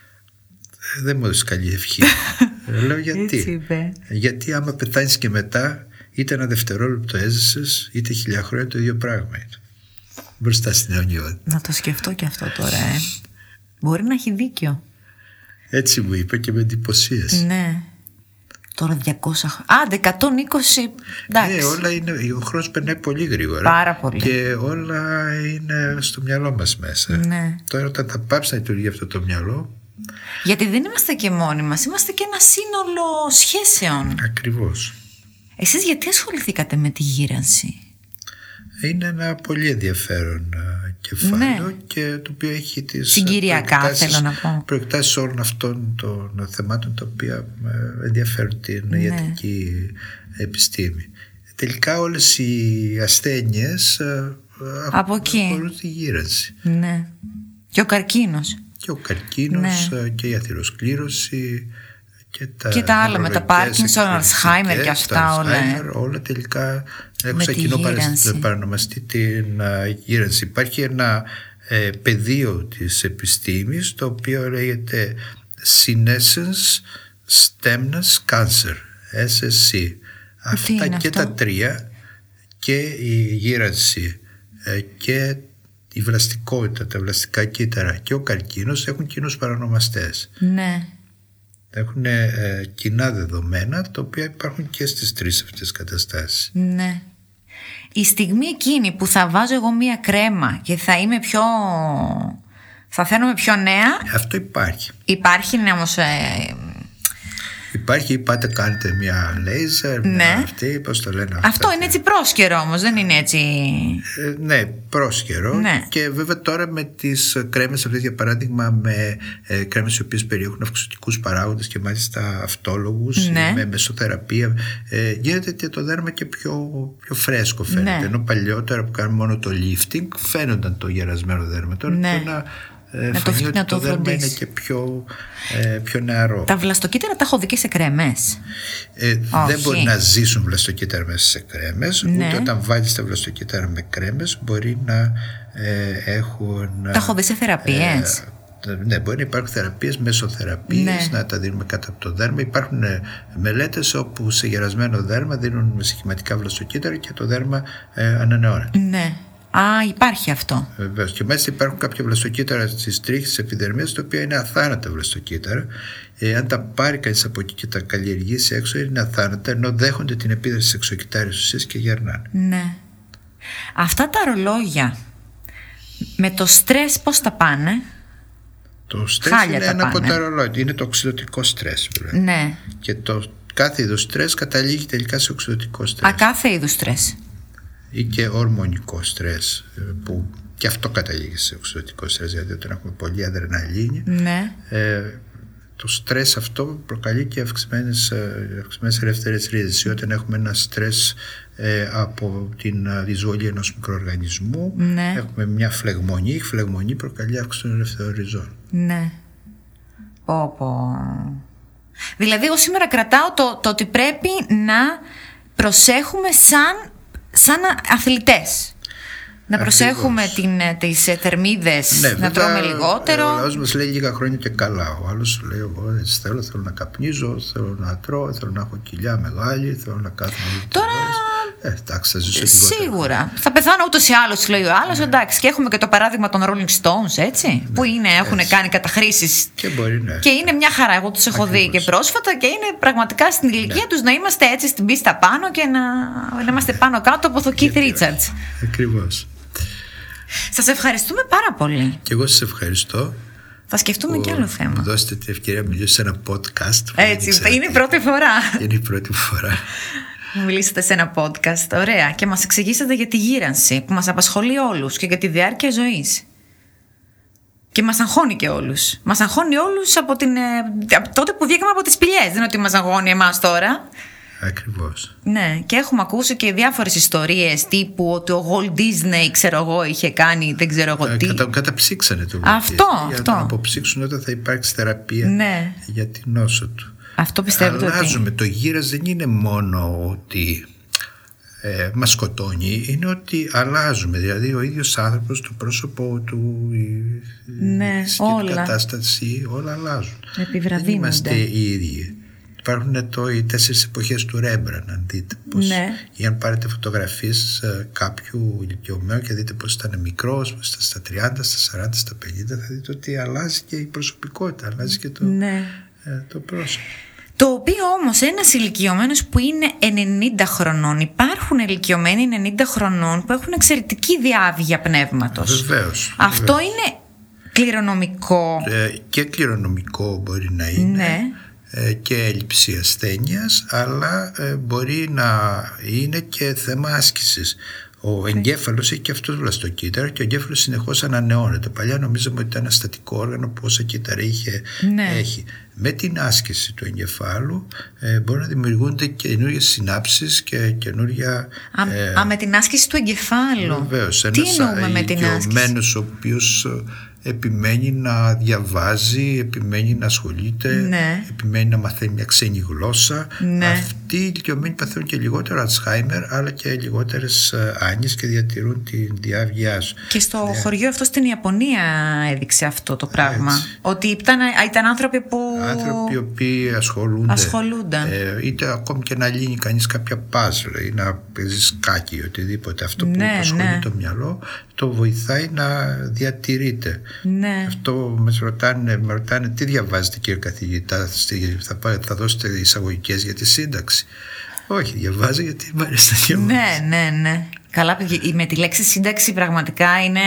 δεν μου έδωσε καλή ευχή. Λέω γιατί? Γιατί άμα πεθάνεις και μετά, είτε ένα δευτερόλεπτο έζησες, είτε χιλιά χρόνια, το ίδιο πράγμα είναι. Μπροστά στην αιωνιότητα. Να το σκεφτώ και αυτό τώρα, ε. Μπορεί να έχει δίκιο. Έτσι μου είπε και με εντυπωσίασε. Ναι. Τώρα διακόσια χρόνια. Άντε, εκατόν είκοσι. Εντάξει. Ναι, όλα είναι. Ο χρόνος περνάει πολύ γρήγορα. Πάρα πολύ. Και όλα είναι στο μυαλό μας μέσα. Ναι. Τώρα, όταν θα πάψει να λειτουργεί αυτό το μυαλό. Γιατί δεν είμαστε και μόνοι μας. Είμαστε και ένα σύνολο σχέσεων. Ακριβώς. Εσείς γιατί ασχοληθήκατε με τη γύρανση? Είναι ένα πολύ ενδιαφέρον κεφάλαιο ναι. και το οποίο έχει τις συγκυριακά, θέλω να πω, προεκτάσεις όλων αυτών των θεμάτων τα οποία ενδιαφέρουν την ναι. ιατρική επιστήμη. Τελικά όλες οι ασθένειες αφορούν τη γύρανση. Ναι. Και ο καρκίνος. Και ο καρκίνος ναι. και η αθυροσκλήρωση και τα, και τα άλλα με τα Πάρκινσον, Αλσχάιμερ και αυτά όλα. Όλα τελικά Έχω σαν κοινό παρανομαστή την uh, γύρανση. Υπάρχει ένα ε, πεδίο της επιστήμης το οποίο λέγεται Senescence Stemness Cancer, ες ες σι. Αυτά και αυτό? Τα τρία, και η γύρανση ε, και η βλαστικότητα, τα βλαστικά κύτταρα και ο καρκίνος έχουν κοινούς παρανομαστές. Ναι. Έχουν ε, κοινά δεδομένα, τα οποία υπάρχουν και στις τρεις αυτές καταστάσεις. Ναι. Η στιγμή εκείνη που θα βάζω εγώ μία κρέμα και θα είμαι πιο... θα φαίνομαι πιο νέα. Αυτό υπάρχει. Υπάρχει, ναι, όμως... Ε... Υπάρχει, πάτε κάνετε μια λέιζερ, ναι. μια αυτή, πώς το λένε. Αυτό αυτά. Είναι έτσι πρόσκαιρο όμως, δεν είναι έτσι... Ε, ναι, πρόσκαιρο. Ναι. Και βέβαια τώρα με τις κρέμες αυτές, για παράδειγμα, με ε, κρέμες οι οποίες περιέχουν αυξητικούς παράγοντες και μάλιστα αυτόλογους, ναι. με μεσοθεραπεία, ε, γίνεται και το δέρμα και πιο, πιο φρέσκο φαίνεται. Ναι. Ενώ παλιότερα που κάνουμε μόνο το lifting φαίνονταν το γερασμένο δέρμα. Τώρα ναι. το να... Ε, να φανεί το, ότι να το, το δέρμα είναι και πιο, ε, πιο νεαρό. Τα βλαστοκύτταρα τα έχω δει και σε κρέμες. ε, Δεν μπορεί να ζήσουν βλαστοκύτταρα μέσα σε κρέμες, ναι. ούτε όταν βάλεις τα βλαστοκύτταρα με κρέμες μπορεί να ε, έχουν... Τα έχω δει σε θεραπείες. Ε, ναι, μπορεί να υπάρχουν θεραπείες, μεσοθεραπείες, ναι. να τα δίνουμε κάτω από το δέρμα. Υπάρχουν ε, μελέτες όπου σε γερασμένο δέρμα δίνουν μεσοχηματικά βλαστοκύτταρα και το δέρμα ε, ανανεώνεται. Ναι. Α, υπάρχει αυτό. Βεβαίως. Και μάλιστα υπάρχουν κάποια βλαστοκύτταρα στις τρίχες της επιδερμίδας, τα οποία είναι αθάνατα βλαστοκύτταρα. Ε, αν τα πάρει κανείς από εκεί και τα καλλιεργήσει έξω, είναι αθάνατα, ενώ δέχονται την επίδραση της εξωκυτάριας ουσίας και γερνάνε. Ναι. Αυτά τα ρολόγια με το στρες πώς τα πάνε? Το στρες Χάλια είναι ένα πάνε. από τα ρολόγια. Είναι το οξυδωτικό στρες. Δηλαδή. Ναι. Και το κάθε είδους στρες καταλήγει τελικά σε οξυδωτικό στρες. Α, κάθε είδους στρες. Ή και ορμονικό στρες, που και αυτό καταλήγει σε οξυδωτικό στρες, γιατί όταν έχουμε πολύ αδρεναλίνη, ναι. ε, το στρες αυτό προκαλεί και αυξημένες, αυξημένες ελεύθερες ρίζες. Ή όταν έχουμε ένα στρες ε, από την εισβολή ενός μικροοργανισμού, ναι. έχουμε μια φλεγμονή, η φλεγμονή προκαλεί αύξηση των ελεύθερων ριζών. Ναι. Πω, πω. Δηλαδή εγώ σήμερα κρατάω το, το ότι πρέπει να προσέχουμε σαν σαν αθλητές. Να προσέχουμε την, τις θερμίδες, ναι, να τρώμε λιγότερο. Ο λαός μας λέει λίγα χρόνια και καλά. Ο άλλος λέει: εγώ έτσι θέλω, θέλω να καπνίζω, θέλω να τρώω, θέλω να έχω κοιλιά μεγάλη, θέλω να κάθομαι. Τώρα. Ε, εντάξει, θα ζήσω λιγότερο. Σίγουρα. Θα πεθάνω ούτως ή άλλως, λέει ο άλλος. Ναι. Εντάξει, και έχουμε και το παράδειγμα των Rolling Stones, έτσι. Ναι. Που είναι, έχουν έτσι. κάνει καταχρήσεις. Και μπορεί, ναι. Και είναι μια χαρά. Εγώ τους έχω Ακριβώς. δει και πρόσφατα και είναι πραγματικά στην ηλικία ναι. τους να είμαστε έτσι στην πίστα πάνω και να, να είμαστε πάνω κάτω από το Keith Richards. Ακριβώς. Σας ευχαριστούμε πάρα πολύ. Και εγώ σας ευχαριστώ. Θα σκεφτούμε κι άλλο θέμα. Μου δώσετε την ευκαιρία να μιλήσω σε ένα podcast. Έτσι, είναι η πρώτη φορά. Είναι η πρώτη φορά. Μιλήσατε σε ένα podcast, ωραία. Και μας εξηγήσατε για τη γύρανση που μας απασχολεί όλους και για τη διάρκεια ζωής. Και μας αγχώνει και όλους. Μας αγχώνει όλους από, την, από τότε που βγήκαμε από τις σπηλιές. Δεν είναι ότι μας αγχώνει εμάς τώρα. Ακριβώς. Ναι, και έχουμε ακούσει και διάφορες ιστορίες τύπου ότι ο Walt Disney, ξέρω εγώ, είχε κάνει δεν ξέρω εγώ τι. Κατα, καταψύξανε το Walt αυτό, Disney. Αυτό. Για να αποψύξουν όταν θα υπάρξει θεραπεία ναι. για την νόσο του. Αυτό πιστεύετε ότι... Αλλάζουμε. Το γύρας δεν είναι μόνο ότι ε, μας σκοτώνει, είναι ότι αλλάζουμε. Δηλαδή ο ίδιος άνθρωπος, το πρόσωπο του, η, ναι, η κατάσταση, όλα αλλάζουν. Επιβραδύνονται. Δεν είμαστε οι ίδιοι. Υπάρχουν το, οι τέσσερις εποχές του Ρέμπραν, αν δείτε πώς, ναι. ή αν πάρετε φωτογραφίες κάποιου ηλικιωμένου και δείτε πώς ήταν μικρός, πώς ήταν στα τριάντα, στα σαράντα, στα πενήντα, θα δείτε ότι αλλάζει και η προσωπικότητα, αλλάζει και το, ναι. ε, το πρόσωπο. Το οποίο όμως ένας ηλικιωμένος που είναι ενενήντα χρονών, υπάρχουν ηλικιωμένοι ενενήντα χρονών που έχουν εξαιρετική διάβγεια πνεύματος. Βεβαίως. Αυτό βεβαίως. είναι κληρονομικό. Ε, και κληρονομικό μπορεί να είναι. Ναι. Και έλλειψη ασθένειας, αλλά μπορεί να είναι και θέμα άσκησης. Ο εγκέφαλος έχει και αυτός βλαστοκύτταρα και ο εγκέφαλος συνεχώς ανανεώνεται. Παλιά νομίζαμε ότι ήταν ένα στατικό όργανο που όσα κύτταρα είχε, ναι. έχει. Με την άσκηση του εγκεφάλου ε, μπορεί να δημιουργούνται καινούργιες συνάψεις και καινούργια... Α, ε, α, με την άσκηση του εγκεφάλου. Βεβαίως. Τι εννοούμε με την άσκηση? Ο οποίος επιμένει να διαβάζει, επιμένει να ασχολείται, ναι. επιμένει να μαθαίνει μια ξένη γλώσσα. Ναι. αυτοί οι ηλικιωμένοι παθαίνουν και λιγότερο Αλτσχάιμερ, αλλά και λιγότερες άνοιες και διατηρούν τη διάβγειά σου. Και στο ναι. χωριό αυτό στην Ιαπωνία έδειξε αυτό το πράγμα. Έτσι. Ότι ήταν, ήταν άνθρωποι που. Άνθρωποι οι οποίοι ασχολούνται. ασχολούνταν. Ε, είτε ακόμη και να λύνει κανείς κάποια πάζλ ή να παίζει σκάκι ή οτιδήποτε. Αυτό που ναι, ασχολεί ναι. το μυαλό το βοηθάει να διατηρείται. Ναι. Αυτό με ρωτάνε, με ρωτάνε τι διαβάζετε κύριε καθηγητά, θα, θα δώσετε εισαγωγικές για τη σύνταξη. Όχι, διαβάζω γιατί μου αρέσει να διαβάζω. Ναι, ναι, ναι. Καλά, με τη λέξη σύνταξη πραγματικά είναι,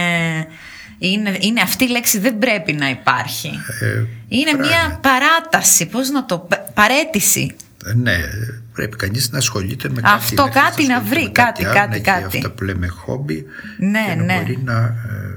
είναι, είναι αυτή η λέξη δεν πρέπει να υπάρχει. Ε, είναι πράγμα. Μια παράταση, πώς να το... παρέτηση. Ναι, πρέπει κανείς να ασχολείται με κάτι. Αυτό κάτι να βρει, κάτι, κάτι, κάτι. κάτι. Αυτά που λέμε χόμπι ναι, και να ναι. μπορεί να,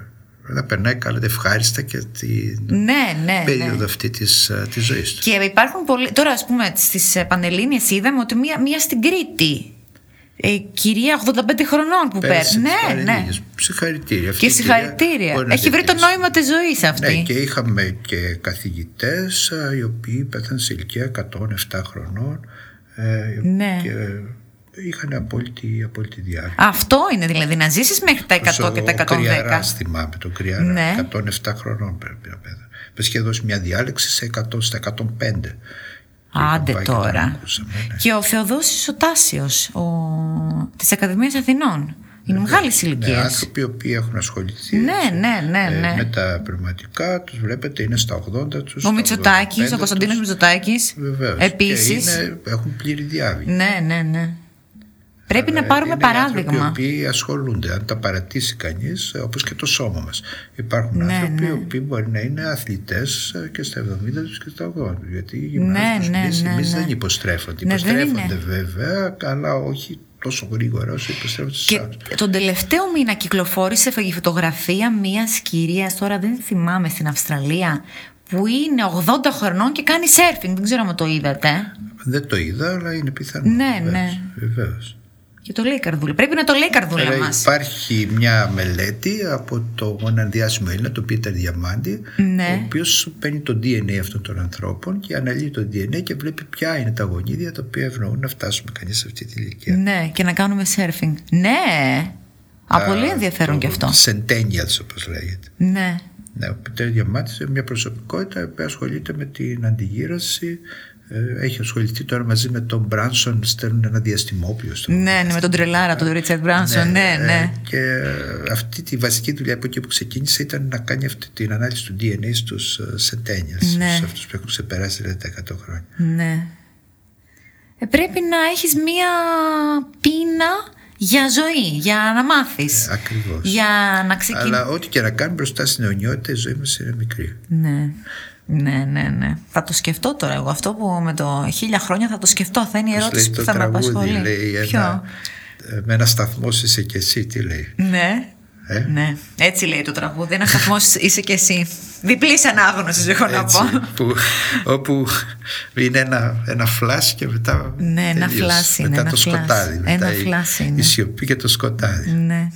να περνάει καλά ευχάριστα και την ναι, ναι, περίοδο ναι. αυτή της, της ζωής του. Και υπάρχουν πολλοί, τώρα ας πούμε στις Πανελλήνιες είδαμε ότι μία, μία στην Κρήτη Ε, κυρία ογδόντα πέντε χρονών που παίρνει. Ναι, ναι. Συγχαρητήρια. Και συγχαρητήρια. Έχει βρει το νόημα της ζωής αυτή. Ναι, και είχαμε και καθηγητές οι οποίοι πέθαναν σε ηλικία εκατόν επτά χρονών. Ε, ναι. Και είχαν απόλυτη, απόλυτη διάρκεια. Αυτό είναι δηλαδή, να ζήσεις μέχρι τα εκατό και τα εκατόν δέκα. Ο Κρυαράς, θυμάμαι τον Κρυαρά. Ναι. εκατόν επτά χρονών πρέπει να πέθανε. Είχε δώσει μια διάλεξη σε εκατό, στα εκατόν πέντε. Άντε τώρα. Ακούσαμε, ναι. Και ο Θεοδόσης ο Τάσιος ο... της Ακαδημίας Αθηνών. Είναι μεγάλης ηλικίας. Ναι, άνθρωποι οι οποίοι έχουν ασχοληθεί ναι, ναι, ναι, ναι. Ε, με τα πνευματικά τους, βλέπετε, είναι στα ογδόντα τους. Ο Μητσοτάκης, ο Κωνσταντίνος Μητσοτάκης. Βεβαίως. Επίσης. Και είναι, έχουν πλήρη διάβη. Ναι, ναι, ναι. Πρέπει αλλά να πάρουμε είναι παράδειγμα. Είναι άνθρωποι οι οποίοι ασχολούνται. Αν τα παρατήσει κανείς, όπως και το σώμα μας. Υπάρχουν ναι, άνθρωποι ναι. οι οποίοι μπορεί να είναι αθλητές και στα εβδομήντα τους και στα ογδόντα τους. Γιατί οι ναι, γυμνάστες ναι, εμείς, ναι, εμείς ναι. δεν υποστρέφονται. Ναι, υποστρέφονται δεν βέβαια, αλλά όχι τόσο γρήγορα όσο υποστρέφονται στους άλλους. Και τον τελευταίο μήνα κυκλοφόρησε η φωτογραφία μιας κυρίας, τώρα δεν θυμάμαι, στην Αυστραλία, που είναι ογδόντα χρονών και κάνει σέρφινγκ. Δεν ξέρω αν το είδατε. Δεν το είδα, αλλά είναι πιθανό. Ναι, βεβαίως, ναι. Βεβαίως. Και το λέει η καρδούλα. Πρέπει να το λέει η καρδούλα Άρα μας. Υπάρχει μια μελέτη από το έναν διάσημο Έλληνα, τον Πίτερ Διαμάντη, ναι. ο οποίος παίρνει το ντι εν έι αυτών των ανθρώπων και αναλύει το ντι εν έι και βλέπει ποια είναι τα γονίδια τα οποία ευνοούν να φτάσουμε κανείς σε αυτή τη ηλικία. Ναι, και να κάνουμε σέρφινγκ. Ναι. Α, πολύ ενδιαφέρον κι αυτό. Centennials, όπως λέγεται. Ναι. Ναι, ο Πίτερ Διαμάντη είναι μια προσωπικότητα που ασχολείται με την αντιγύρωση. Έχει ασχοληθεί τώρα μαζί με τον Μπράνσον, στέλνουν ένα διαστημόπλιο στο ναι, ναι, με τον τρελάρα, τον Ρίτσαρντ Μπράνσον. Ναι, ναι, ναι. Και αυτή τη βασική δουλειά από εκεί που ξεκίνησε ήταν να κάνει αυτή την ανάλυση του ντι εν έι στους Centennials, ναι. Στους αυτούς που έχουν ξεπεράσει δηλαδή, τα εκατό χρόνια. Ναι. Ε, πρέπει να έχεις μία πείνα για ζωή, για να μάθεις. Ε, ακριβώς. Για να ξεκιν... Αλλά ό,τι και να κάνουμε μπροστά στην αιωνιότητα, η ζωή μας είναι μικρή. Ναι. Ναι, ναι, ναι. Θα το σκεφτώ τώρα εγώ. Αυτό που με το χίλια χρόνια θα το σκεφτώ. Θα είναι η ερώτηση που θα με απασχολεί. Λέει, ένα, με ένα σταθμό είσαι και εσύ, τι λέει. Ναι. Ε? Ναι. Έτσι λέει το τραγούδι. Ένα σταθμό είσαι και εσύ. Διπλής ανάγνωση, έχω να πω. Που, όπου είναι ένα, ένα φλάσ και μετά. Ναι, ένα φλάσ είναι. Μετά ένα το φλάσ. σκοτάδι. Μετά ένα η, φλάσ είναι. Η σιωπή και το σκοτάδι. Ναι.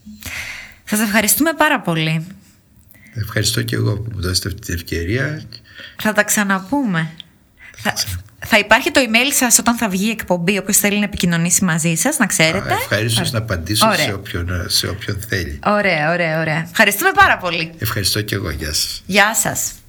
Σας ευχαριστούμε πάρα πολύ. Ευχαριστώ και εγώ που μου δώσετε αυτή την ευκαιρία. Θα τα ξαναπούμε. Θα, θα υπάρχει το email σας όταν θα βγει η εκπομπή. Όποιος θέλει να επικοινωνήσει μαζί σας, να ξέρετε. Ευχαριστώ να απαντήσω σε όποιον, σε όποιον θέλει. Ωραία, ωραία, ωραία. Ευχαριστούμε πάρα πολύ. Ευχαριστώ και εγώ. Γεια σας. Γεια σας.